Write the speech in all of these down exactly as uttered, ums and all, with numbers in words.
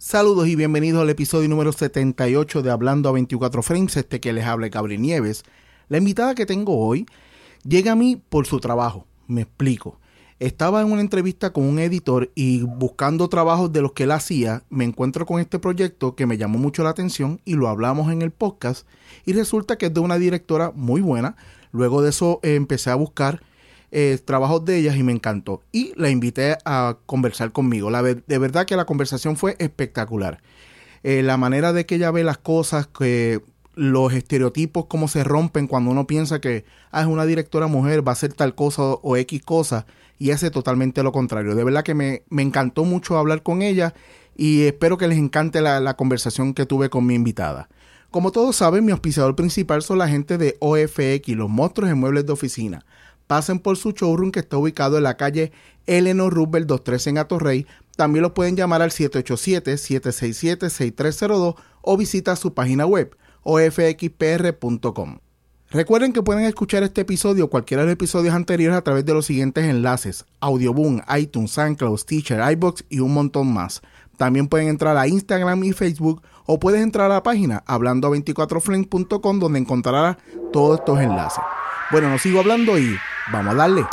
Saludos y bienvenidos al episodio número setenta y ocho de Hablando a veinticuatro Frames, este que les habla Gabriel Nieves. La invitada que tengo hoy llega a mí por su trabajo, me explico. Estaba en una entrevista con un editor y buscando trabajos de los que él hacía, me encuentro con este proyecto que me llamó mucho la atención y lo hablamos en el podcast y resulta que es de una directora muy buena. Luego de eso eh, empecé a buscar eh, trabajos de ellas y me encantó y la invité a conversar conmigo. La ver- de verdad que la conversación fue espectacular. Eh, la manera de que ella ve las cosas, que los estereotipos, cómo se rompen cuando uno piensa que ah, es una directora mujer, va a hacer tal cosa o, o X cosa, y hace totalmente lo contrario. De verdad que me, me encantó mucho hablar con ella y espero que les encante la, la conversación que tuve con mi invitada. Como todos saben, mi auspiciador principal son la gente de O F X, los monstruos en muebles de oficina. Pasen por su showroom que está ubicado en la calle Eleanor Roosevelt doscientos trece en Atorrey. También lo pueden llamar al siete ocho siete, siete seis siete, seis tres cero dos o visita su página web o f x p r punto com. Recuerden que pueden escuchar este episodio o cualquiera de los episodios anteriores a través de los siguientes enlaces: Audioboom, iTunes, SoundCloud, Stitcher, iVoox y un montón más. También pueden entrar a Instagram y Facebook o puedes entrar a la página hablando a veinticuatro frames punto com donde encontrarás todos estos enlaces. Bueno, no sigo hablando y vamos a darle.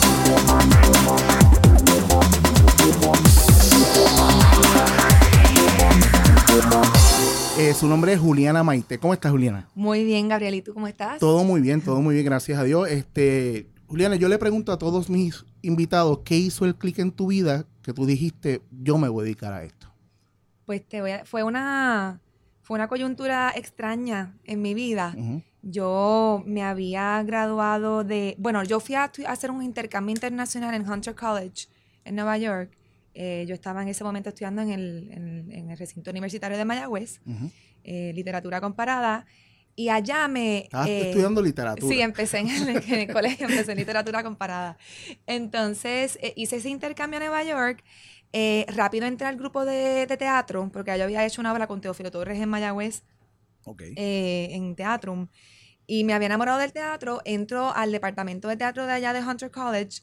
Eh, su nombre es Juliana Maite. ¿Cómo estás, Juliana? Muy bien, Gabriel. ¿Y tú cómo estás? Todo muy bien, todo muy bien, gracias a Dios. Este, Juliana, yo le pregunto a todos mis invitados, ¿qué hizo el clic en tu vida que tú dijiste, yo me voy a dedicar a esto? Pues te voy a, fue una fue una coyuntura extraña en mi vida. Uh-huh. Yo me había graduado de, bueno, yo fui a, a hacer un intercambio internacional en Hunter College en Nueva York. Eh, yo estaba en ese momento estudiando en el, en, en el recinto universitario de Mayagüez, uh-huh. eh, literatura comparada, y allá me... ¿Estabas eh, estudiando literatura? Sí, empecé en el, en el colegio, empecé en literatura comparada. Entonces, eh, hice ese intercambio a Nueva York. Eh, rápido entré al grupo de, de teatro, porque yo había hecho una obra con Teófilo Torres en Mayagüez, okay. eh, en Teatrum, y me había enamorado del teatro. Entro al departamento de teatro de allá de Hunter College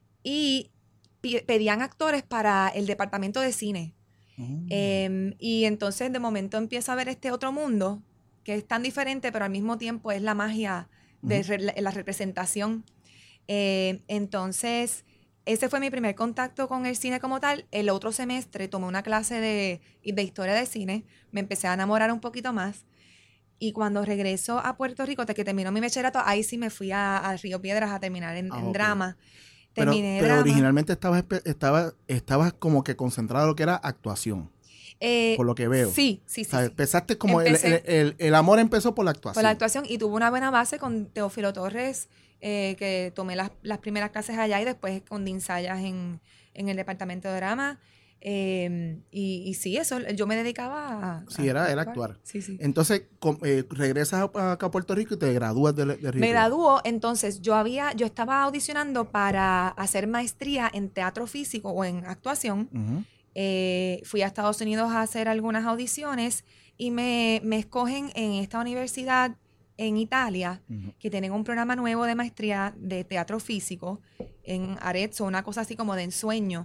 y pedían actores para el departamento de cine. Mm. Eh, y entonces de momento empiezo a ver este otro mundo que es tan diferente, pero al mismo tiempo es la magia de re, la, la representación. Eh, entonces, ese fue mi primer contacto con el cine como tal. El otro semestre tomé una clase de, de historia de cine, me empecé a enamorar un poquito más. Y cuando regreso a Puerto Rico, que terminó mi bachillerato, ahí sí me fui a, a Río Piedras a terminar en, ah, en okay. drama. Pero, pero originalmente estabas, estabas, estabas como que concentrado en lo que era actuación. Eh, por lo que veo. Sí, sí, sí. O sea, sí. empezaste como el, el, el, el amor empezó por la actuación. Por la actuación y tuve una buena base con Teófilo Torres, eh, que tomé las, las primeras clases allá y después con Dinsayas en, en el departamento de drama. Eh, y, y sí, eso, yo me dedicaba a... Sí, a era, actuar. era actuar. Sí, sí. Entonces, com, eh, regresas a, acá a Puerto Rico y te gradúas de, de Río. Me graduó, entonces yo había, yo estaba audicionando para hacer maestría en teatro físico o en actuación. Uh-huh. Eh, fui a Estados Unidos a hacer algunas audiciones y me, me escogen en esta universidad en Italia, uh-huh. que tienen un programa nuevo de maestría de teatro físico en Arezzo, una cosa así como de ensueño.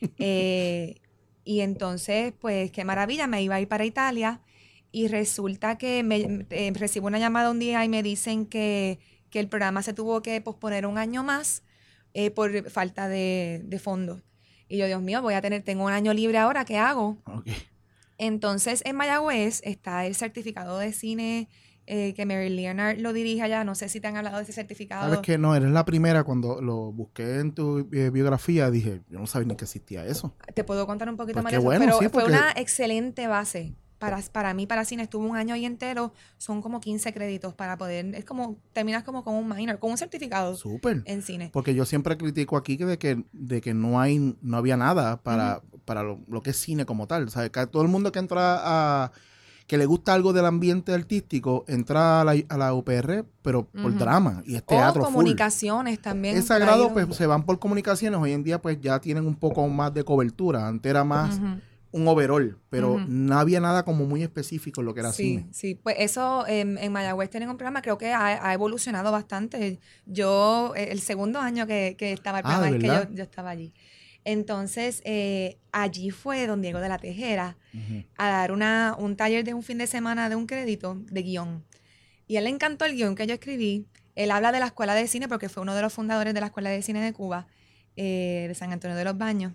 eh, y entonces, pues, qué maravilla, me iba a ir para Italia y resulta que me, eh, recibo una llamada un día y me dicen que, que el programa se tuvo que posponer un año más eh, por falta de, de fondos. Y yo, Dios mío, voy a tener, tengo un año libre ahora, ¿qué hago? Okay. Entonces, en Mayagüez está el certificado de cine eh, que Mary Leonard lo dirige allá. No sé si te han hablado de ese certificado. Sabes que no, eres la primera. Cuando lo busqué en tu eh, biografía, dije, yo no sabía ni que existía eso. Te puedo contar un poquito pues más de eso, bueno, pero sí, fue porque... una excelente base. Para, para mí, para cine, estuve un año ahí entero, son como quince créditos para poder, es como, terminas como con un minor, con un certificado. Súper. En cine. Porque yo siempre critico aquí que de que, de que no hay, no había nada para, uh-huh. para lo, lo que es cine como tal. ¿Sabes? Que todo el mundo que entra a, que le gusta algo del ambiente artístico, entra a la, a la U P R, pero por uh-huh. drama, y es teatro o comunicaciones full. También. Es sagrado, pues se van por comunicaciones, hoy en día pues ya tienen un poco más de cobertura, antes era más... Uh-huh. un overall, pero uh-huh. no había nada como muy específico en lo que era sí, cine. Sí, sí. Pues eso en, en Mayagüez tienen un programa, creo que ha, ha evolucionado bastante. Yo, el segundo año que, que estaba el programa, ah, es que yo, yo estaba allí. Entonces, eh, allí fue don Diego de la Tejera uh-huh. a dar una, un taller de un fin de semana de un crédito de guión. Y a él le encantó el guión que yo escribí. Él habla de la Escuela de Cine porque fue uno de los fundadores de la Escuela de Cine de Cuba, eh, de San Antonio de los Baños.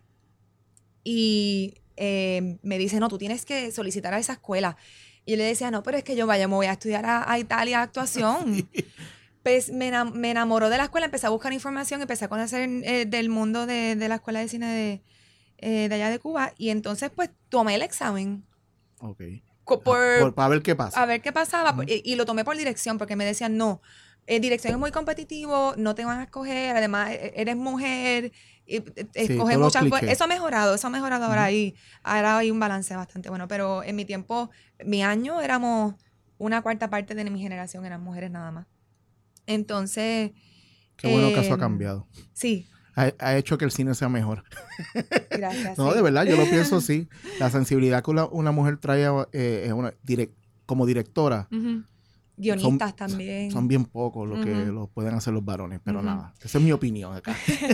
Y eh, me dice, no, tú tienes que solicitar a esa escuela. Y yo le decía, no, pero es que yo vaya, me voy a estudiar a, a Italia actuación. Sí. Pues me, enam- me enamoró de la escuela, empecé a buscar información, empecé a conocer eh, del mundo de, de la Escuela de Cine de, eh, de allá de Cuba. Y entonces, pues, tomé el examen. Ok. Por, por, para ver qué pasa. A ver qué pasaba. Uh-huh. y, y lo tomé por dirección, porque me decían, no, eh, dirección es muy competitivo, no te van a escoger, además eres mujer, y, escoges sí, muchas cosas. Eso ha mejorado, eso ha mejorado uh-huh. ahora y ahora hay un balance bastante bueno. Pero en mi tiempo, mi año, éramos una cuarta parte de mi generación, eran mujeres nada más. Entonces... Qué bueno eh, que eso ha cambiado. Sí. Ha, ha hecho que el cine sea mejor. Gracias. No, sí. de verdad, yo lo pienso así. La sensibilidad que una, una mujer trae eh, una, direct, como directora. Uh-huh. Guionistas son, también. Son bien pocos los uh-huh. que lo pueden hacer los varones, pero uh-huh. nada. Esa es mi opinión acá.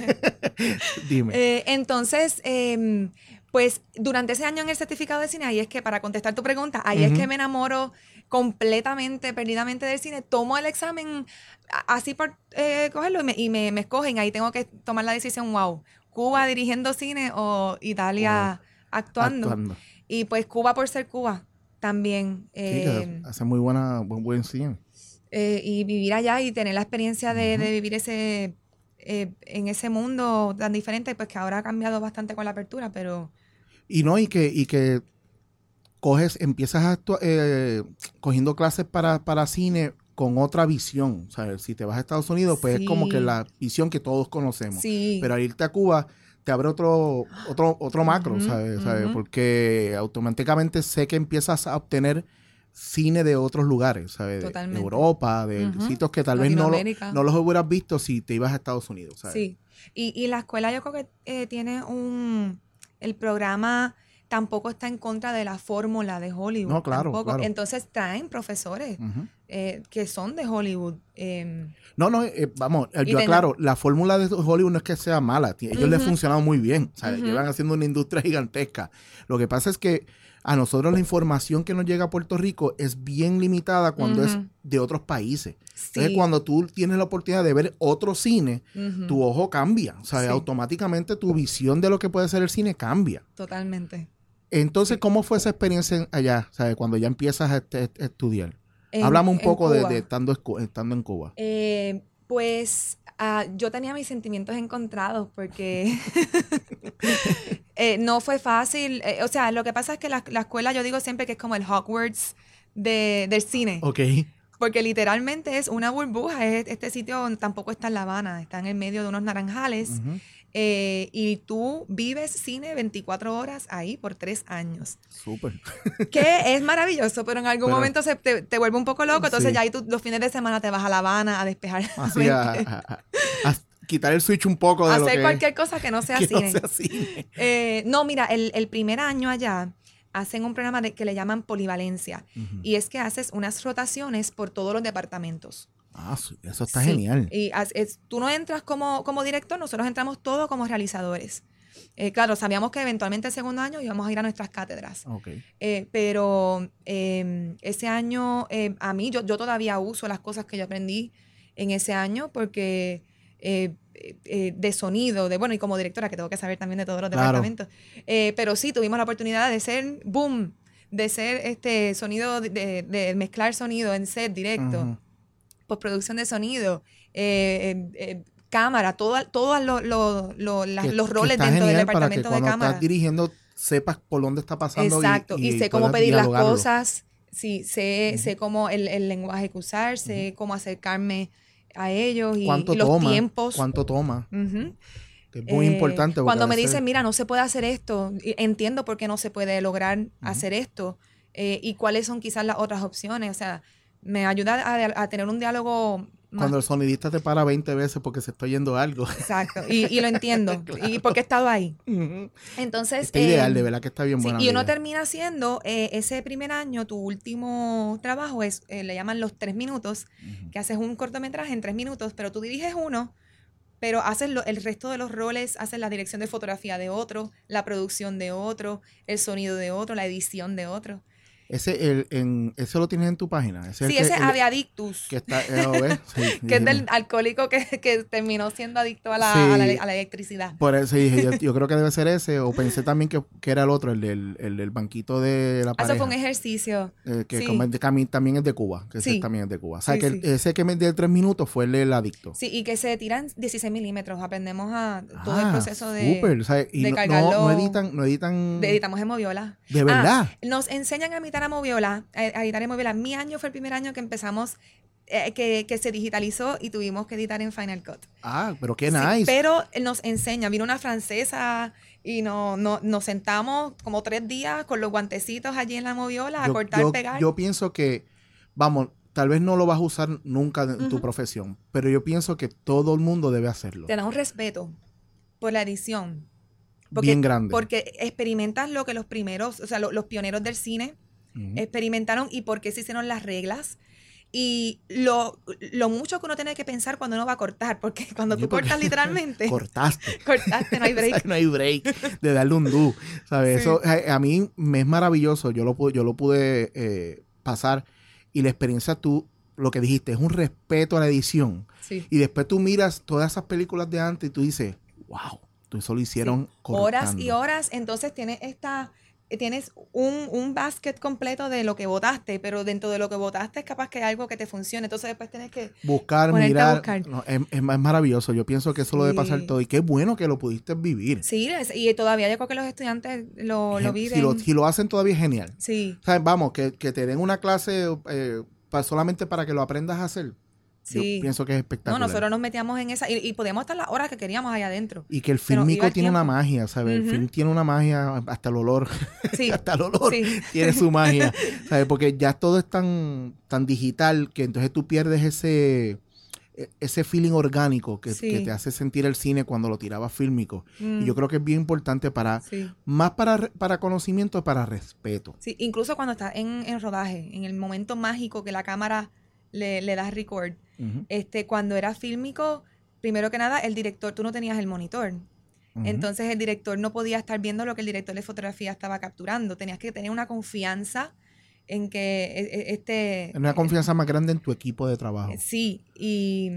Dime. Eh, entonces, eh, pues durante ese año en el certificado de cine, ahí es que, para contestar tu pregunta, ahí uh-huh. es que me enamoro completamente, perdidamente del cine. Tomo el examen así por eh, cogerlo y, me, y me, me escogen. Ahí tengo que tomar la decisión, wow, Cuba dirigiendo cine o Italia wow. actuando. actuando. Y pues Cuba por ser Cuba también. Eh, sí, hace muy buena, buen, buen cine. Eh, y vivir allá y tener la experiencia de, uh-huh. de vivir ese eh, en ese mundo tan diferente, pues que ahora ha cambiado bastante con la apertura, pero... Y no, y que, y que coges, empiezas a actu- eh, cogiendo clases para, para cine con otra visión, ¿sabes? Si te vas a Estados Unidos, pues sí. es como que la visión que todos conocemos. Sí. Pero al irte a Cuba te abre otro otro otro macro, uh-huh, ¿sabes? Uh-huh. ¿sabes? Porque automáticamente sé que empiezas a obtener cine de otros lugares, ¿sabes? Totalmente. De Europa, de uh-huh. sitios que tal vez no, lo, no los hubieras visto si te ibas a Estados Unidos, ¿sabes? Sí. Y, y la escuela yo creo que eh, tiene un... El programa... tampoco está en contra de la fórmula de Hollywood. No, claro, tampoco. claro. Entonces traen profesores uh-huh. eh, que son de Hollywood. Eh, no, no, eh, vamos, eh, yo aclaro, la fórmula de Hollywood no es que sea mala. Ellos uh-huh. les ha funcionado muy bien. O sea, uh-huh. llevan haciendo una industria gigantesca. Lo que pasa es que a nosotros la información que nos llega a Puerto Rico es bien limitada cuando uh-huh. es de otros países. Sí. Entonces, cuando tú tienes la oportunidad de ver otro cine, uh-huh. tu ojo cambia. O sea, sí. automáticamente tu visión de lo que puede ser el cine cambia. Totalmente. Entonces, ¿cómo fue esa experiencia allá, ¿sabes? Cuando ya empiezas a, est- a estudiar? En, Háblame un en poco de, Cuba. de estando, escu- estando en Cuba. Eh, pues uh, yo tenía mis sentimientos encontrados porque eh, no fue fácil. Eh, o sea, lo que pasa es que la, la escuela, yo digo siempre que es como el Hogwarts de, del cine. Ok. Porque literalmente es una burbuja. Es, este sitio tampoco está en La Habana, está en el medio de unos naranjales. Uh-huh. Eh, y tú vives cine veinticuatro horas ahí por tres años. Súper. Que es maravilloso, pero en algún pero, momento se te, te vuelve un poco loco. Entonces sí. ya ahí tú los fines de semana te vas a La Habana a despejar. Así a, a, a quitar el switch un poco de hacer lo que... Hacer cualquier cosa que no sea que cine. No, sea cine. Eh, no, mira, el, el primer año allá hacen un programa de, que le llaman polivalencia. Uh-huh. Y es que haces unas rotaciones por todos los departamentos. Ah, eso está sí. genial. Y es, es, tú no entras como, como director, nosotros entramos todos como realizadores. Eh, claro, sabíamos que eventualmente el segundo año íbamos a ir a nuestras cátedras. Okay. Eh, pero eh, ese año, eh, a mí, yo, yo todavía uso las cosas que yo aprendí en ese año porque eh, eh, de sonido, de bueno, y como directora que tengo que saber también de todos los claro. departamentos. Eh, pero sí, tuvimos la oportunidad de ser, boom, de ser este sonido, de, de, de mezclar sonido en set directo. Uh-huh. Postproducción de sonido, eh, eh, eh, cámara, todos todo lo, lo, lo, las, los roles dentro del departamento de cámara. Cuando estás dirigiendo, sepas por dónde está pasando. Exacto, y, y, y sé cómo pedir las cosas, sí, sé, uh-huh. sé cómo el, el lenguaje que usar, sé uh-huh. cómo acercarme a ellos y, y los toma, tiempos. ¿Cuánto toma? Uh-huh. Es muy eh, importante. Cuando me dicen, mira, no se puede hacer esto, entiendo por qué no se puede lograr uh-huh. hacer esto eh, y cuáles son quizás las otras opciones, o sea, me ayuda a, a tener un diálogo más. Cuando el sonidista te para veinte veces porque se está oyendo algo. Exacto, y, y lo entiendo, claro. y porque he estado ahí. Uh-huh. Entonces... Está eh, ideal, de verdad que está bien sí, buena. Y uno idea. termina haciendo, eh, ese primer año, tu último trabajo es, eh, le llaman los tres minutos, uh-huh. que haces un cortometraje en tres minutos, pero tú diriges uno pero haces lo, el resto de los roles, haces la dirección de fotografía de otro, la producción de otro, el sonido de otro, la edición de otro. Ese, el, en, ¿Eso lo tienes en tu página? ¿Ese Sí, es el ese que, es el, Aviadictus. Que, está, eh, ¿ves? Sí, que es del alcohólico que, que terminó siendo adicto a la, sí, a la, a la electricidad. Por eso dije, yo, yo creo que debe ser ese, o pensé también que, que era el otro, el del, el del banquito de la pareja. Eso fue un ejercicio. Eh, que sí. como, de, también es de Cuba, que sí. ese también es de Cuba. O sea, sí, que sí. el, ese que me dio tres minutos fue el del adicto. Sí, y que se tiran dieciséis milímetros. Aprendemos a todo ah, el proceso de, super. O sea, y de no, cargarlo. No, no editan, no editan. De, editamos en Moviola. ¿De verdad? Ah, nos enseñan a editar a Moviola, a, a editar en Moviola. Mi año fue el primer año que empezamos, eh, que, que se digitalizó y tuvimos que editar en Final Cut. Ah, pero qué sí, nice. Pero nos enseña, vino una francesa y no, no, nos sentamos como tres días con los guantecitos allí en la Moviola a yo, cortar, yo, pegar. Yo pienso que, vamos, tal vez no lo vas a usar nunca en uh-huh. tu profesión, pero yo pienso que todo el mundo debe hacerlo. Te da un respeto por la edición. Porque, bien grande. Porque experimentas lo que los primeros, o sea, lo, los pioneros del cine uh-huh. experimentaron y por qué se hicieron las reglas. Y lo, lo mucho que uno tiene que pensar cuando uno va a cortar, porque cuando tú cortas literalmente... Cortaste. Cortaste, no hay break. No hay break de darle un do, ¿sabes? Sí. Eso a, a mí me es maravilloso, yo lo, yo lo pude eh, pasar y la experiencia tú, lo que dijiste, es un respeto a la edición. Sí. Y después tú miras todas esas películas de antes y tú dices, wow, tú eso lo hicieron sí. cortando. Horas y horas, entonces tienes esta... Tienes un, un basket completo de lo que votaste, pero dentro de lo que votaste es capaz que hay algo que te funcione. Entonces después tienes que buscar, mirar. Buscar. No, es, es maravilloso. Yo pienso que eso sí. lo debe pasar todo. Y qué bueno que lo pudiste vivir. Sí, y todavía yo creo que los estudiantes lo, lo viven. Si lo, si lo hacen todavía es genial. Sí. O sea, vamos, que, que te den una clase eh, para, solamente para que lo aprendas a hacer. Sí. Yo pienso que es espectacular. No, nosotros nos metíamos en esa y, y podíamos estar las horas que queríamos allá adentro. Y que el fílmico tiene una magia, ¿sabes? Uh-huh. El film tiene una magia, hasta el olor. Sí. hasta el olor sí. tiene su magia, ¿sabes? Porque ya todo es tan, tan digital que entonces tú pierdes ese, ese feeling orgánico que, sí. que te hace sentir el cine cuando lo tirabas fílmico. Mm. Y yo creo que es bien importante para, sí. más para, para conocimiento, para respeto. Sí, incluso cuando estás en, en rodaje, en el momento mágico que la cámara le, le da record. Uh-huh. Este, cuando era fílmico, primero que nada, el director, tú no tenías el monitor. Uh-huh. Entonces el director no podía estar viendo lo que el director de fotografía estaba capturando. Tenías que tener una confianza en que este... Una confianza más grande en tu equipo de trabajo. Sí, y,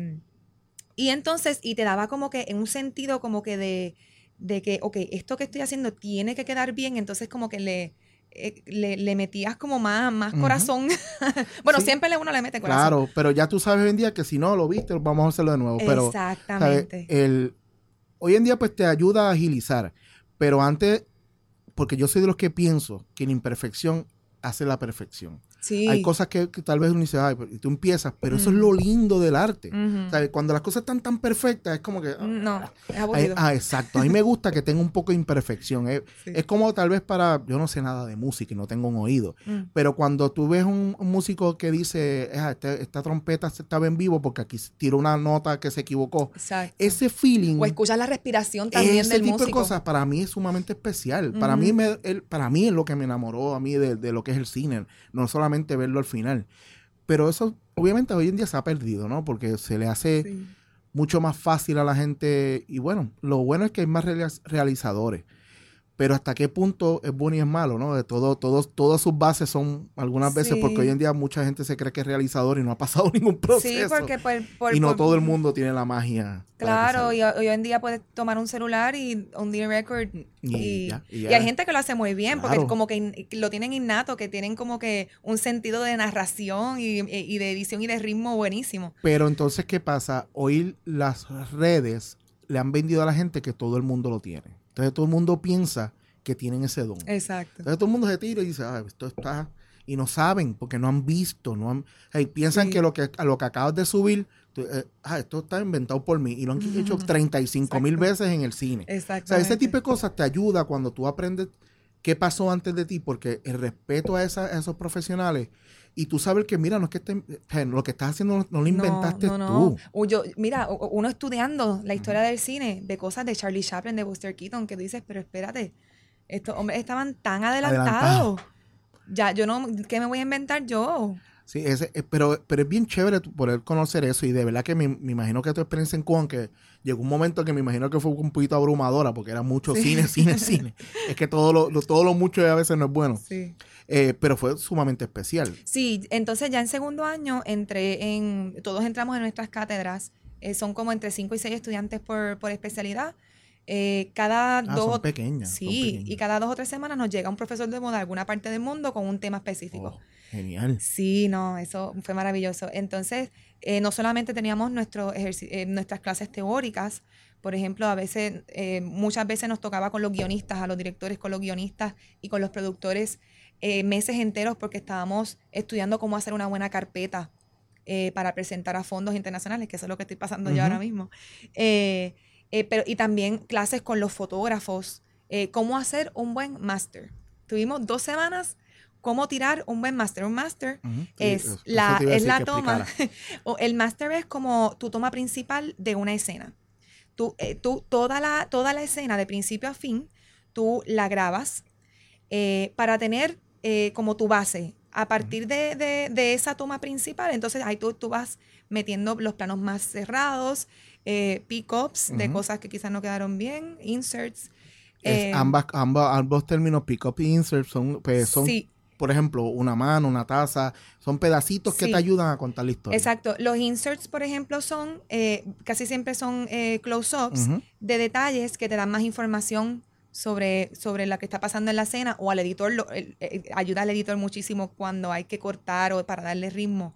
y entonces, y te daba como que en un sentido como que de, de que, ok, esto que estoy haciendo tiene que quedar bien, entonces como que le... Eh, le, le metías como más, más uh-huh. corazón. bueno, sí. siempre uno le mete corazón. Claro, pero ya tú sabes hoy en día que si no lo viste, vamos a hacerlo de nuevo. Pero, exactamente. ¿sabes? El, hoy en día pues te ayuda a agilizar, pero antes, porque yo soy de los que pienso que la imperfección hace la perfección. Sí. Hay cosas que, que tal vez uno dice, ay, y tú empiezas, pero uh-huh. eso es lo lindo del arte. Uh-huh. ¿Sabes? Cuando las cosas están tan perfectas, es como que... No, es aburrido. Ah, exacto. A mí me gusta que tenga un poco de imperfección. Es, sí. es como tal vez para... Yo no sé nada de música y no tengo un oído. Uh-huh. Pero cuando tú ves un, un músico que dice, ah, este, esta trompeta estaba en vivo porque aquí tiró una nota que se equivocó. Exacto. Ese feeling... O escuchas la respiración también ese del tipo músico. de cosas para mí es sumamente especial. Uh-huh. Para, mí me, el, para mí es lo que me enamoró a mí de, de lo que es el cine. No solamente verlo al final. Pero eso obviamente hoy en día se ha perdido, ¿no? Porque se le hace sí. mucho más fácil a la gente. Y bueno, lo bueno es que hay más realizadores. Pero hasta qué punto es bueno y es malo, ¿no? De todo, todos, todas sus bases son algunas veces, sí. porque hoy en día mucha gente se cree que es realizador y no ha pasado ningún proceso. Sí, porque por, por, y no por, todo el mundo tiene la magia. Claro, y hoy en día puedes tomar un celular y un D record y, y, ya, y, ya. y hay gente que lo hace muy bien, claro. porque como que in, lo tienen innato, que tienen como que un sentido de narración y, y de edición y de ritmo buenísimo. Pero entonces, ¿qué pasa? Hoy las redes le han vendido a la gente que todo el mundo lo tiene. Entonces todo el mundo piensa que tienen ese don. Exacto. Entonces todo el mundo se tira y dice, ah, esto está... Y no saben, porque no han visto, no han... Hey, piensan sí. que lo que a lo que acabas de subir, tú, eh, ah, esto está inventado por mí. Y lo han uh-huh. hecho treinta y cinco mil veces en el cine. Exacto. O sea, ese tipo de cosas te ayuda cuando tú aprendes qué pasó antes de ti, porque el respeto a, esa, a esos profesionales... Y tú sabes que, mira, no es que te, lo que estás haciendo no, no lo inventaste no, no, no. tú. Yo, mira, uno estudiando la historia del cine, de cosas de Charlie Chaplin, de Buster Keaton, que tú dices, pero espérate, estos hombres estaban tan adelantados. Adelantado. Ya, yo no, ¿qué me voy a inventar yo? Sí, ese, eh, pero, pero es bien chévere tu- poder conocer eso y de verdad que me, me imagino que tu experiencia en Cuban, que llegó un momento que me imagino que fue un poquito abrumadora porque era mucho Sí. cine, cine, cine. Es que todo lo, lo- todo lo mucho a veces no es bueno, Sí. eh, pero fue sumamente especial. Sí, entonces ya en segundo año entré en, todos entramos en nuestras cátedras, eh, son como entre cinco y seis estudiantes por, por especialidad. Eh, cada Ah, dos son o- pequeñas, son sí, pequeñas. y cada dos o tres semanas nos llega un profesor de moda de alguna parte del mundo con un tema específico. Oh, genial. Sí, no, eso fue maravilloso. Entonces, eh, no solamente teníamos nuestro ejerci- eh, nuestras clases teóricas, por ejemplo, a veces, eh, muchas veces nos tocaba con los guionistas, a los directores, con los guionistas y con los productores eh, meses enteros porque estábamos estudiando cómo hacer una buena carpeta eh, para presentar a fondos internacionales, que eso es lo que estoy pasando yo Ujú. ahora mismo. Eh, eh, pero, y también clases con los fotógrafos, eh, cómo hacer un buen máster. Tuvimos dos semanas cómo tirar un buen máster. Un máster Ujú. Sí, es eso- eso la, te iba a es decir la que toma, explicara. o el máster es como tu toma principal de una escena. Tú, eh, tú toda, la, toda la escena de principio a fin, tú la grabas eh, para tener eh, como tu base. A partir de, de- de esa toma principal, entonces ahí tú, tú vas metiendo los planos más cerrados, eh, pick-ups de Ujú. cosas que quizás no quedaron bien, inserts. Es eh, ambas, ambas, ambos términos, pick-up y insert, son, pues, son, sí, por ejemplo, una mano, una taza, son pedacitos que te sí. ayudan a contar la historia. Exacto. Los inserts, por ejemplo, son, eh, casi siempre son eh, close-ups Ujú. de detalles que te dan más información sobre, sobre lo que está pasando en la escena o al editor, lo- el- el- ayuda al editor muchísimo cuando hay que cortar o para darle ritmo.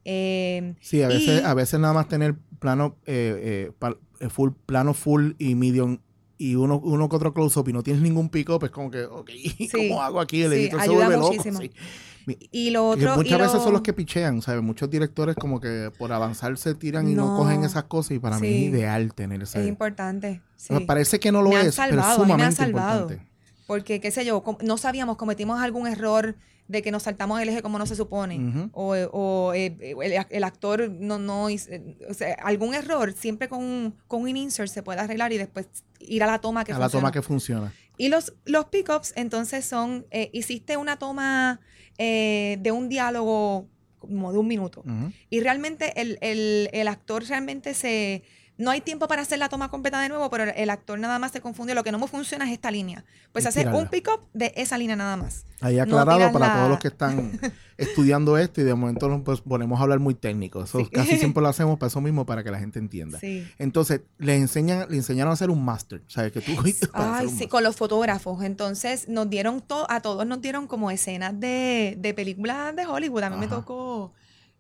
Eh, Sí, a veces, y a veces nada más tener plano, eh, eh, pa- eh, full, plano full y medium y uno, uno que otro close-up y no tienes ningún pick-up, es como que, ok, ¿cómo sí, hago aquí? El sí, editor se ayuda vuelve loco. muchísimo. Sí. Mi- Y lo Que otro, y muchas veces son los lo... que pichean, ¿sabes? Muchos directores como que por avanzar se tiran y no No, cogen esas cosas y para mí es sí, ideal tener es ese... importante, Me sí. parece que no lo Me han es, pero es salvado, a mí me han sumamente salvado. importante. Porque, qué sé yo, com- no sabíamos, cometimos algún error de que nos saltamos el eje como no se supone. Ujú. O, o, eh, el, el actor no, no hizo- eh, o sea, algún error, siempre con un, con un insert se puede arreglar y después ir a la toma que A la toma funcionó. que funciona. Y los, los pickups, entonces, son, eh, hiciste una toma eh, de un diálogo como de un minuto. Ujú. Y realmente el, el, el actor realmente se... No hay tiempo para hacer la toma completa de nuevo, pero el, el actor nada más se confundió. Lo que no me funciona es esta línea. Pues Y hace un tirarla. pick-up de esa línea nada más. Ahí No aclarado tiras para la- todos los que están estudiando esto y de momento nos pues, ponemos a hablar muy técnico. Eso Sí. casi siempre lo hacemos para eso mismo, para que la gente entienda. Sí. Entonces, le enseñan, le enseñaron a hacer un máster. ¿Sabes? Que tú para hacer Ay, un sí, máster. con los fotógrafos. Entonces nos dieron to- a todos nos dieron como escenas de, de películas de Hollywood. A mí me Ajá. tocó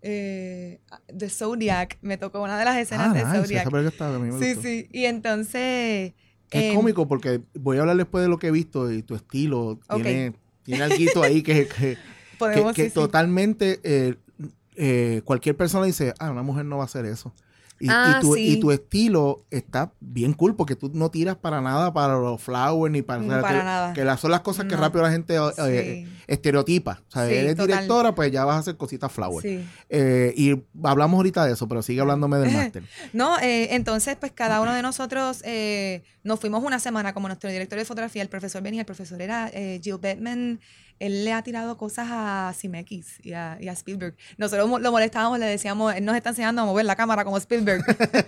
eh, The Zodiac, me tocó una de las escenas Ah, de nice. Zodiac. Esa película está, a mí me Sí, gustó. sí. Y entonces... Es em, cómico porque voy a hablar después de lo que he visto y tu estilo Ok. tiene, tiene algo ahí que, que, podemos, que, que sí, sí. totalmente eh, eh, cualquier persona dice, ah, una mujer no va a hacer eso. Y, Ah, y, tu, sí. y tu estilo está bien cool porque tú no tiras para nada para los flowers ni para... No, o sea, para que, nada. que las son las cosas que No. rápido la gente eh, Sí. estereotipa. O sea, Sí, eres total. directora, pues ya vas a hacer cositas flower. Sí. Eh, y hablamos ahorita de eso, pero sigue hablándome del máster. No, eh, entonces, pues cada uno de nosotros eh, nos fuimos una semana como nuestro director de fotografía. El profesor venía, el profesor era eh, Jill Bettman. Él le ha tirado cosas a Zemeckis y a, y a Spielberg. Nosotros mo- lo molestábamos, le decíamos, él nos está enseñando a mover la cámara como Spielberg.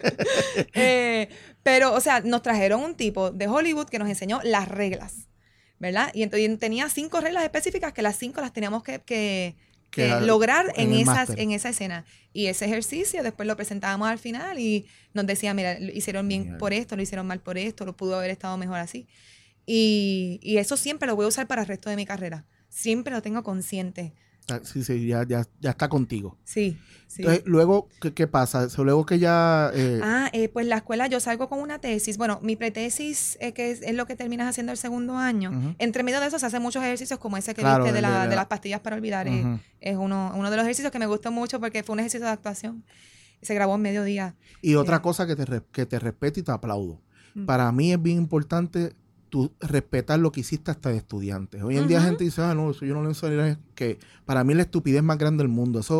Eh, pero, o sea, nos trajeron un tipo de Hollywood que nos enseñó las reglas, ¿verdad? Y entonces tenía cinco reglas específicas que las cinco las teníamos que, que, que Que, lograr en en, el esas, máster. en esa escena. Y ese ejercicio después lo presentábamos al final y nos decía, mira, lo hicieron bien Genial. por esto, lo hicieron mal por esto, lo pudo haber estado mejor así. Y, y eso siempre lo voy a usar para el resto de mi carrera. Siempre lo tengo consciente. Sí, sí, ya, ya, ya está contigo. Sí, sí. Entonces, luego, ¿qué, qué pasa? So, luego que ya... eh, Ah, eh, pues la escuela, yo salgo con una tesis. Bueno, mi pretesis, eh, que es, es lo que terminas haciendo el segundo año. Ujú. Entre medio de eso se hacen muchos ejercicios como ese que Claro, viste de, el la- de de la- las pastillas para olvidar. eh, Ujú. Es uno, uno de los ejercicios que me gustó mucho porque fue un ejercicio de actuación. Se grabó en mediodía. Y otra Eh. cosa que te, re- que te respeto y te aplaudo. Mm. Para mí es bien importante tú respetar lo que hiciste hasta de estudiantes. Hoy en día Ujú. gente dice, ah, no, eso yo no lo enseñaré. Que para mí la estupidez más grande del mundo. Eso,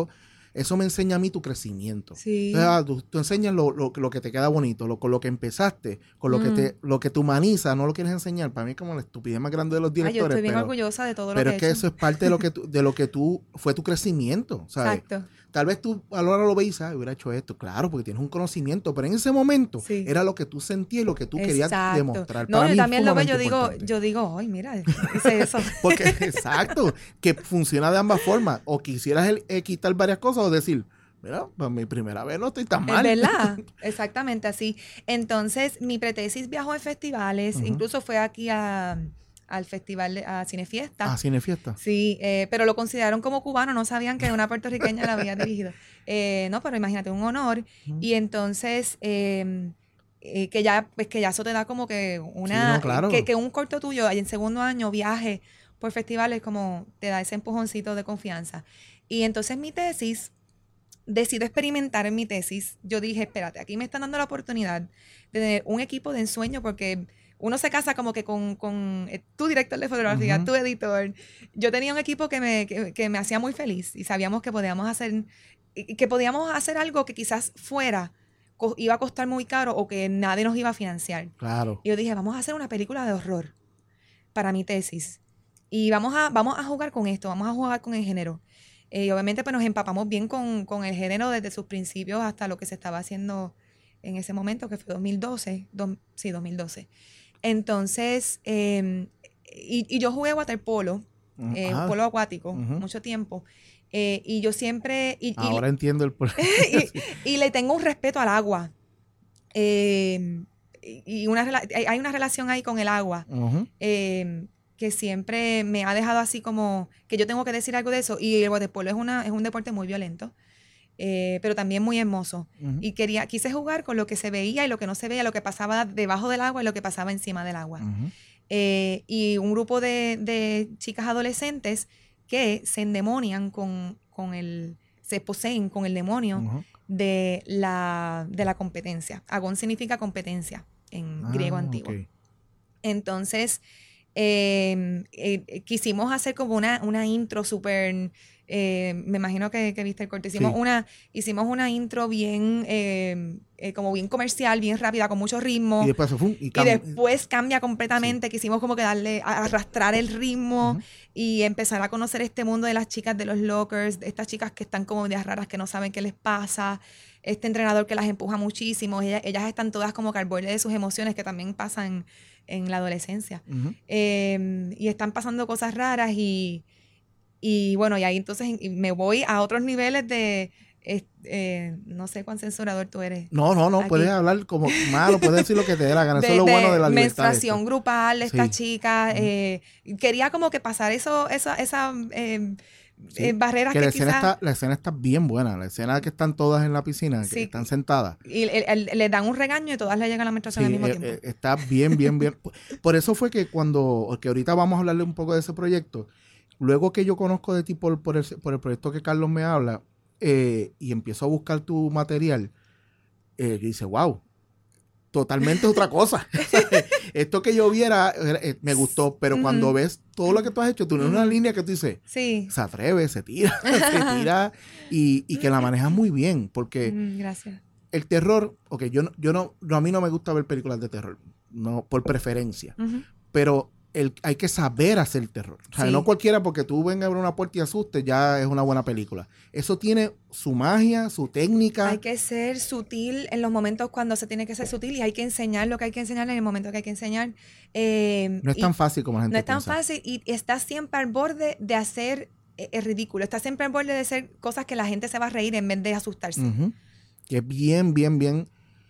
eso me enseña a mí tu crecimiento. Sí. O sea, tú, tú enseñas lo, lo, lo que te queda bonito, lo, con lo que empezaste, con lo, mm. que te, lo que te humaniza, no lo quieres enseñar. Para mí es como la estupidez más grande de los directores. Ay, yo estoy bien pero, orgullosa de todo lo pero que es he que hecho. eso es parte de lo que tú, de lo que tú, fue tu crecimiento, ¿sabes? Exacto. Tal vez tú ahora lo veis, ah, hubiera hecho esto, claro, porque tienes un conocimiento, pero en ese momento sí. era lo que tú sentías y lo que tú querías exacto. demostrar. No, Para yo mí también lo veo, yo digo, importante. yo digo, ay, mira, hice eso. Porque, exacto, que funciona de ambas formas. O quisieras el, eh, quitar varias cosas o decir, mira, pues mi primera vez no estoy tan mal. Es verdad, exactamente así. Entonces, mi pretesis viajó en festivales, uh-huh. incluso fue aquí a... al festival, de, a Cinefiesta. Ah, Cinefiesta. Sí, eh, pero lo consideraron como cubano, no sabían que una puertorriqueña la había dirigido. Eh, no, pero imagínate, un honor. Uh-huh. Y entonces, eh, eh, que ya pues que ya eso te da como que una... Sí, no, claro. que, que un corto tuyo, en segundo año, viaje por festivales, como te da ese empujoncito de confianza. Y entonces mi tesis, decido experimentar en mi tesis. Yo dije, espérate, aquí me están dando la oportunidad de tener un equipo de ensueño porque... uno se casa como que con, con eh, tu director de fotografía, uh-huh. tu editor. Yo tenía un equipo que me, que, que me hacía muy feliz y sabíamos que podíamos hacer, que podíamos hacer algo que quizás fuera, co- iba a costar muy caro o que nadie nos iba a financiar. Claro. Y yo dije, vamos a hacer una película de horror para mi tesis. Y vamos a, vamos a jugar con esto, vamos a jugar con el género. Eh, y obviamente pues nos empapamos bien con, con el género desde sus principios hasta lo que se estaba haciendo en ese momento, que fue dos mil doce. Do, sí, dos mil doce. Entonces, eh, y, y yo jugué waterpolo, eh, uh-huh. polo acuático, uh-huh. mucho tiempo. Eh, y yo siempre... Y, Ahora y, entiendo el por y, y le tengo un respeto al agua. Eh, y una hay una relación ahí con el agua uh-huh. eh, que siempre me ha dejado así como que yo tengo que decir algo de eso. Y el waterpolo es, una, es un deporte muy violento. Eh, pero también muy hermoso. Uh-huh. Y quería, quise jugar con lo que se veía y lo que no se veía, lo que pasaba debajo del agua y lo que pasaba encima del agua. Uh-huh. Eh, y un grupo de, de chicas adolescentes que se endemonian con, con el, se poseen con el demonio uh-huh. de, la, de la competencia. Agón significa competencia en ah, griego antiguo. Okay. Entonces, eh, eh, quisimos hacer como una, una intro súper... Eh, me imagino que, que viste el corte. Hicimos, sí. una, hicimos una intro bien, eh, eh, como bien comercial, bien rápida, con mucho ritmo. Y después, fue, y cam- y después cambia completamente. Sí. Quisimos como que darle, a arrastrar el ritmo uh-huh. y empezar a conocer este mundo de las chicas de los lockers, de estas chicas que están como medias raras, que no saben qué les pasa. Este entrenador que las empuja muchísimo. Ellas, ellas están todas como que al borde de sus emociones, que también pasan en la adolescencia. Uh-huh. Eh, y están pasando cosas raras y... Y bueno, y ahí entonces me voy a otros niveles de, eh, eh, no sé cuán censurador tú eres. No, no, no, aquí. Puedes hablar como malo, puedes decir lo que te dé la gana. Eso es lo bueno de la libertad. Menstruación de grupal de estas sí. chicas. Uh-huh. Eh, quería como que pasar eso, esa, esa eh, sí. eh, barreras que, que la quizás... escena está, la escena está bien buena. La escena que están todas en la piscina, sí. que están sentadas. Y el, el, le dan un regaño y todas le llegan la menstruación sí, al mismo eh, tiempo. Eh, está bien, bien, bien. Por eso fue que cuando, que ahorita vamos a hablarle un poco de ese proyecto. Luego que yo conozco de ti por, por, el, por el proyecto que Carlos me habla eh, y empiezo a buscar tu material, eh, y dice, wow, totalmente otra cosa. Esto que yo viera eh, me gustó, pero uh-huh. cuando ves todo lo que tú has hecho, tú tienes uh-huh. una línea que tú dices, sí. se atreve, se tira, se tira y, y que la manejas muy bien, porque mm, gracias. El terror, ok, yo, no, yo no, no, a mí no me gusta ver películas de terror, no por preferencia, uh-huh. pero... El, hay que saber hacer terror. O sea, sí. no cualquiera porque tú vengas a abrir una puerta y asustes, ya es una buena película. Eso tiene su magia, su técnica. Hay que ser sutil en los momentos cuando se tiene que ser sutil y hay que enseñar lo que hay que enseñar en el momento que hay que enseñar. Eh, no es tan fácil como la gente No es tan piensa. fácil y estás siempre al borde de hacer eh, el ridículo. Estás siempre al borde de hacer cosas que la gente se va a reír en vez de asustarse. Uh-huh. Que es bien, bien, bien...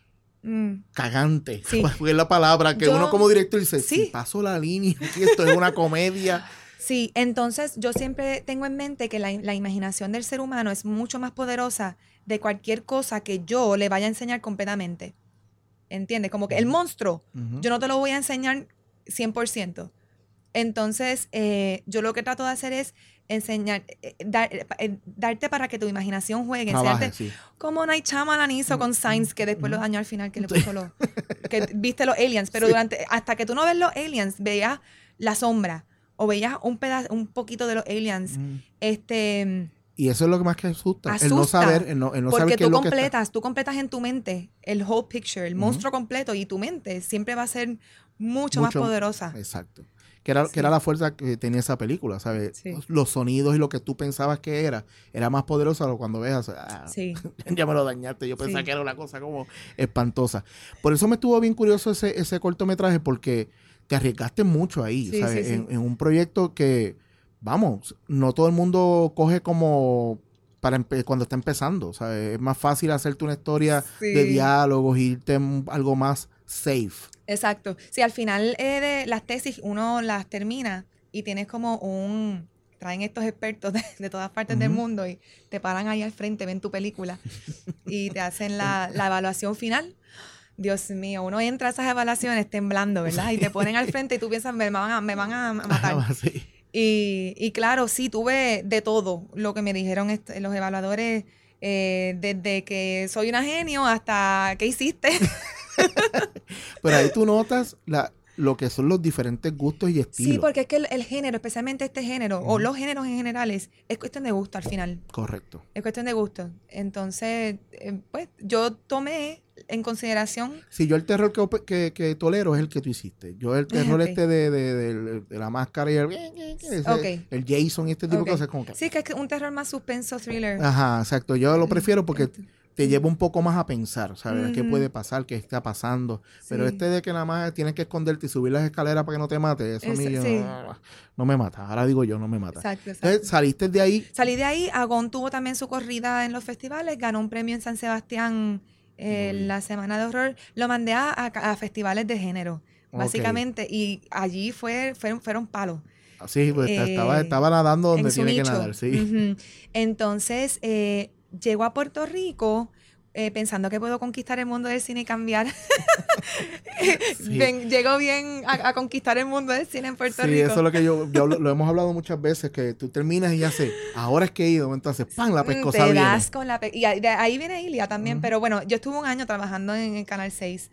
Mm. cagante, sí. es la palabra que yo, uno como director dice, sí. si paso la línea, que esto es una comedia. Sí, entonces yo siempre tengo en mente que la, la imaginación del ser humano es mucho más poderosa de cualquier cosa que yo le vaya a enseñar completamente. ¿Entiendes? Como que el monstruo, uh-huh. yo no te lo voy a enseñar cien por ciento. Entonces, eh, yo lo que trato de hacer es enseñar, eh, dar, eh, darte para que tu imaginación juegue, Trabaje, enseñarte sí. como Night Shyamalan hizo con Signs, que después los dañó al final, que le puso los, que viste los aliens, pero sí. durante, hasta que tú no ves los aliens, veías la sombra, o veías un pedazo, un poquito de los aliens, mm. este, Y eso es lo que más que asusta. Asusta, el no saber, el no, el no porque saber qué tú es lo que completas, está. tú completas en tu mente el whole picture, el uh-huh. monstruo completo, y tu mente siempre va a ser mucho, mucho más poderosa. Exacto. Que era, sí. que era la fuerza que tenía esa película, ¿sabes? Sí. Los sonidos y lo que tú pensabas que era, era más poderoso cuando veas, ah, sí. ya me lo dañaste, yo pensaba sí. que era una cosa como espantosa. Por eso me estuvo bien curioso ese, ese cortometraje, porque te arriesgaste mucho ahí, sí, ¿sabes? Sí, sí. En, en un proyecto que, vamos, no todo el mundo coge como para empe- cuando está empezando, ¿sabes? Es más fácil hacerte una historia sí. de diálogos y irte en algo más safe. Exacto. Sí, al final eh, de las tesis uno las termina y tienes como un... Traen estos expertos de, de todas partes uh-huh. del mundo y te paran ahí al frente, ven tu película y te hacen la, la evaluación final. Dios mío, uno entra a esas evaluaciones temblando, ¿verdad? Y te ponen al frente y tú piensas, me van a, me van a matar. Sí. Y, y claro, sí, tuve de todo lo que me dijeron est- los evaluadores, eh, desde que soy una genio hasta ¿qué hiciste? Pero ahí tú notas la, lo que son los diferentes gustos y estilos. Sí, porque es que el, el género, especialmente este género, uh-huh. o los géneros en general, es, es cuestión de gusto al final. Correcto. Es cuestión de gusto. Entonces, eh, pues, yo tomé en consideración... Sí, yo el terror que, que, que tolero es el que tú hiciste. Yo el terror okay. este de, de, de, de la máscara y el... Ese, okay. el Jason y este tipo okay. de cosas. Como que, sí, que es un terror más suspenso, thriller. Ajá, exacto. Yo lo prefiero porque... te lleva un poco más a pensar, ¿sabes? Uh-huh. ¿Qué puede pasar? ¿Qué está pasando? Sí. Pero este de que nada más tienes que esconderte y subir las escaleras para que no te mate, eso es, a mí sí. no, no me mata. Ahora digo yo, no me mata. Exacto, exacto. Entonces, saliste de ahí. Salí de ahí. Agón tuvo también su corrida en los festivales, ganó un premio en San Sebastián eh, la Semana de Horror. Lo mandé a, a, a festivales de género, básicamente, okay. y allí fue, fueron, fueron palos. Sí, pues eh, estaba, estaba nadando donde tiene nicho. que nadar, sí. Uh-huh. Entonces, eh, llego a Puerto Rico eh, pensando que puedo conquistar el mundo del cine y cambiar. Sí. Ven, llego bien a, a conquistar el mundo del cine en Puerto sí, Rico. Sí, eso es lo que yo, yo lo, lo hemos hablado muchas veces, que tú terminas y ya sé, ahora es que he ido, entonces, ¡pam!, la pescosa viene. Te das con la pe- y ahí, de ahí viene Ilia también, uh-huh. pero bueno, yo estuve un año trabajando en el Canal seis,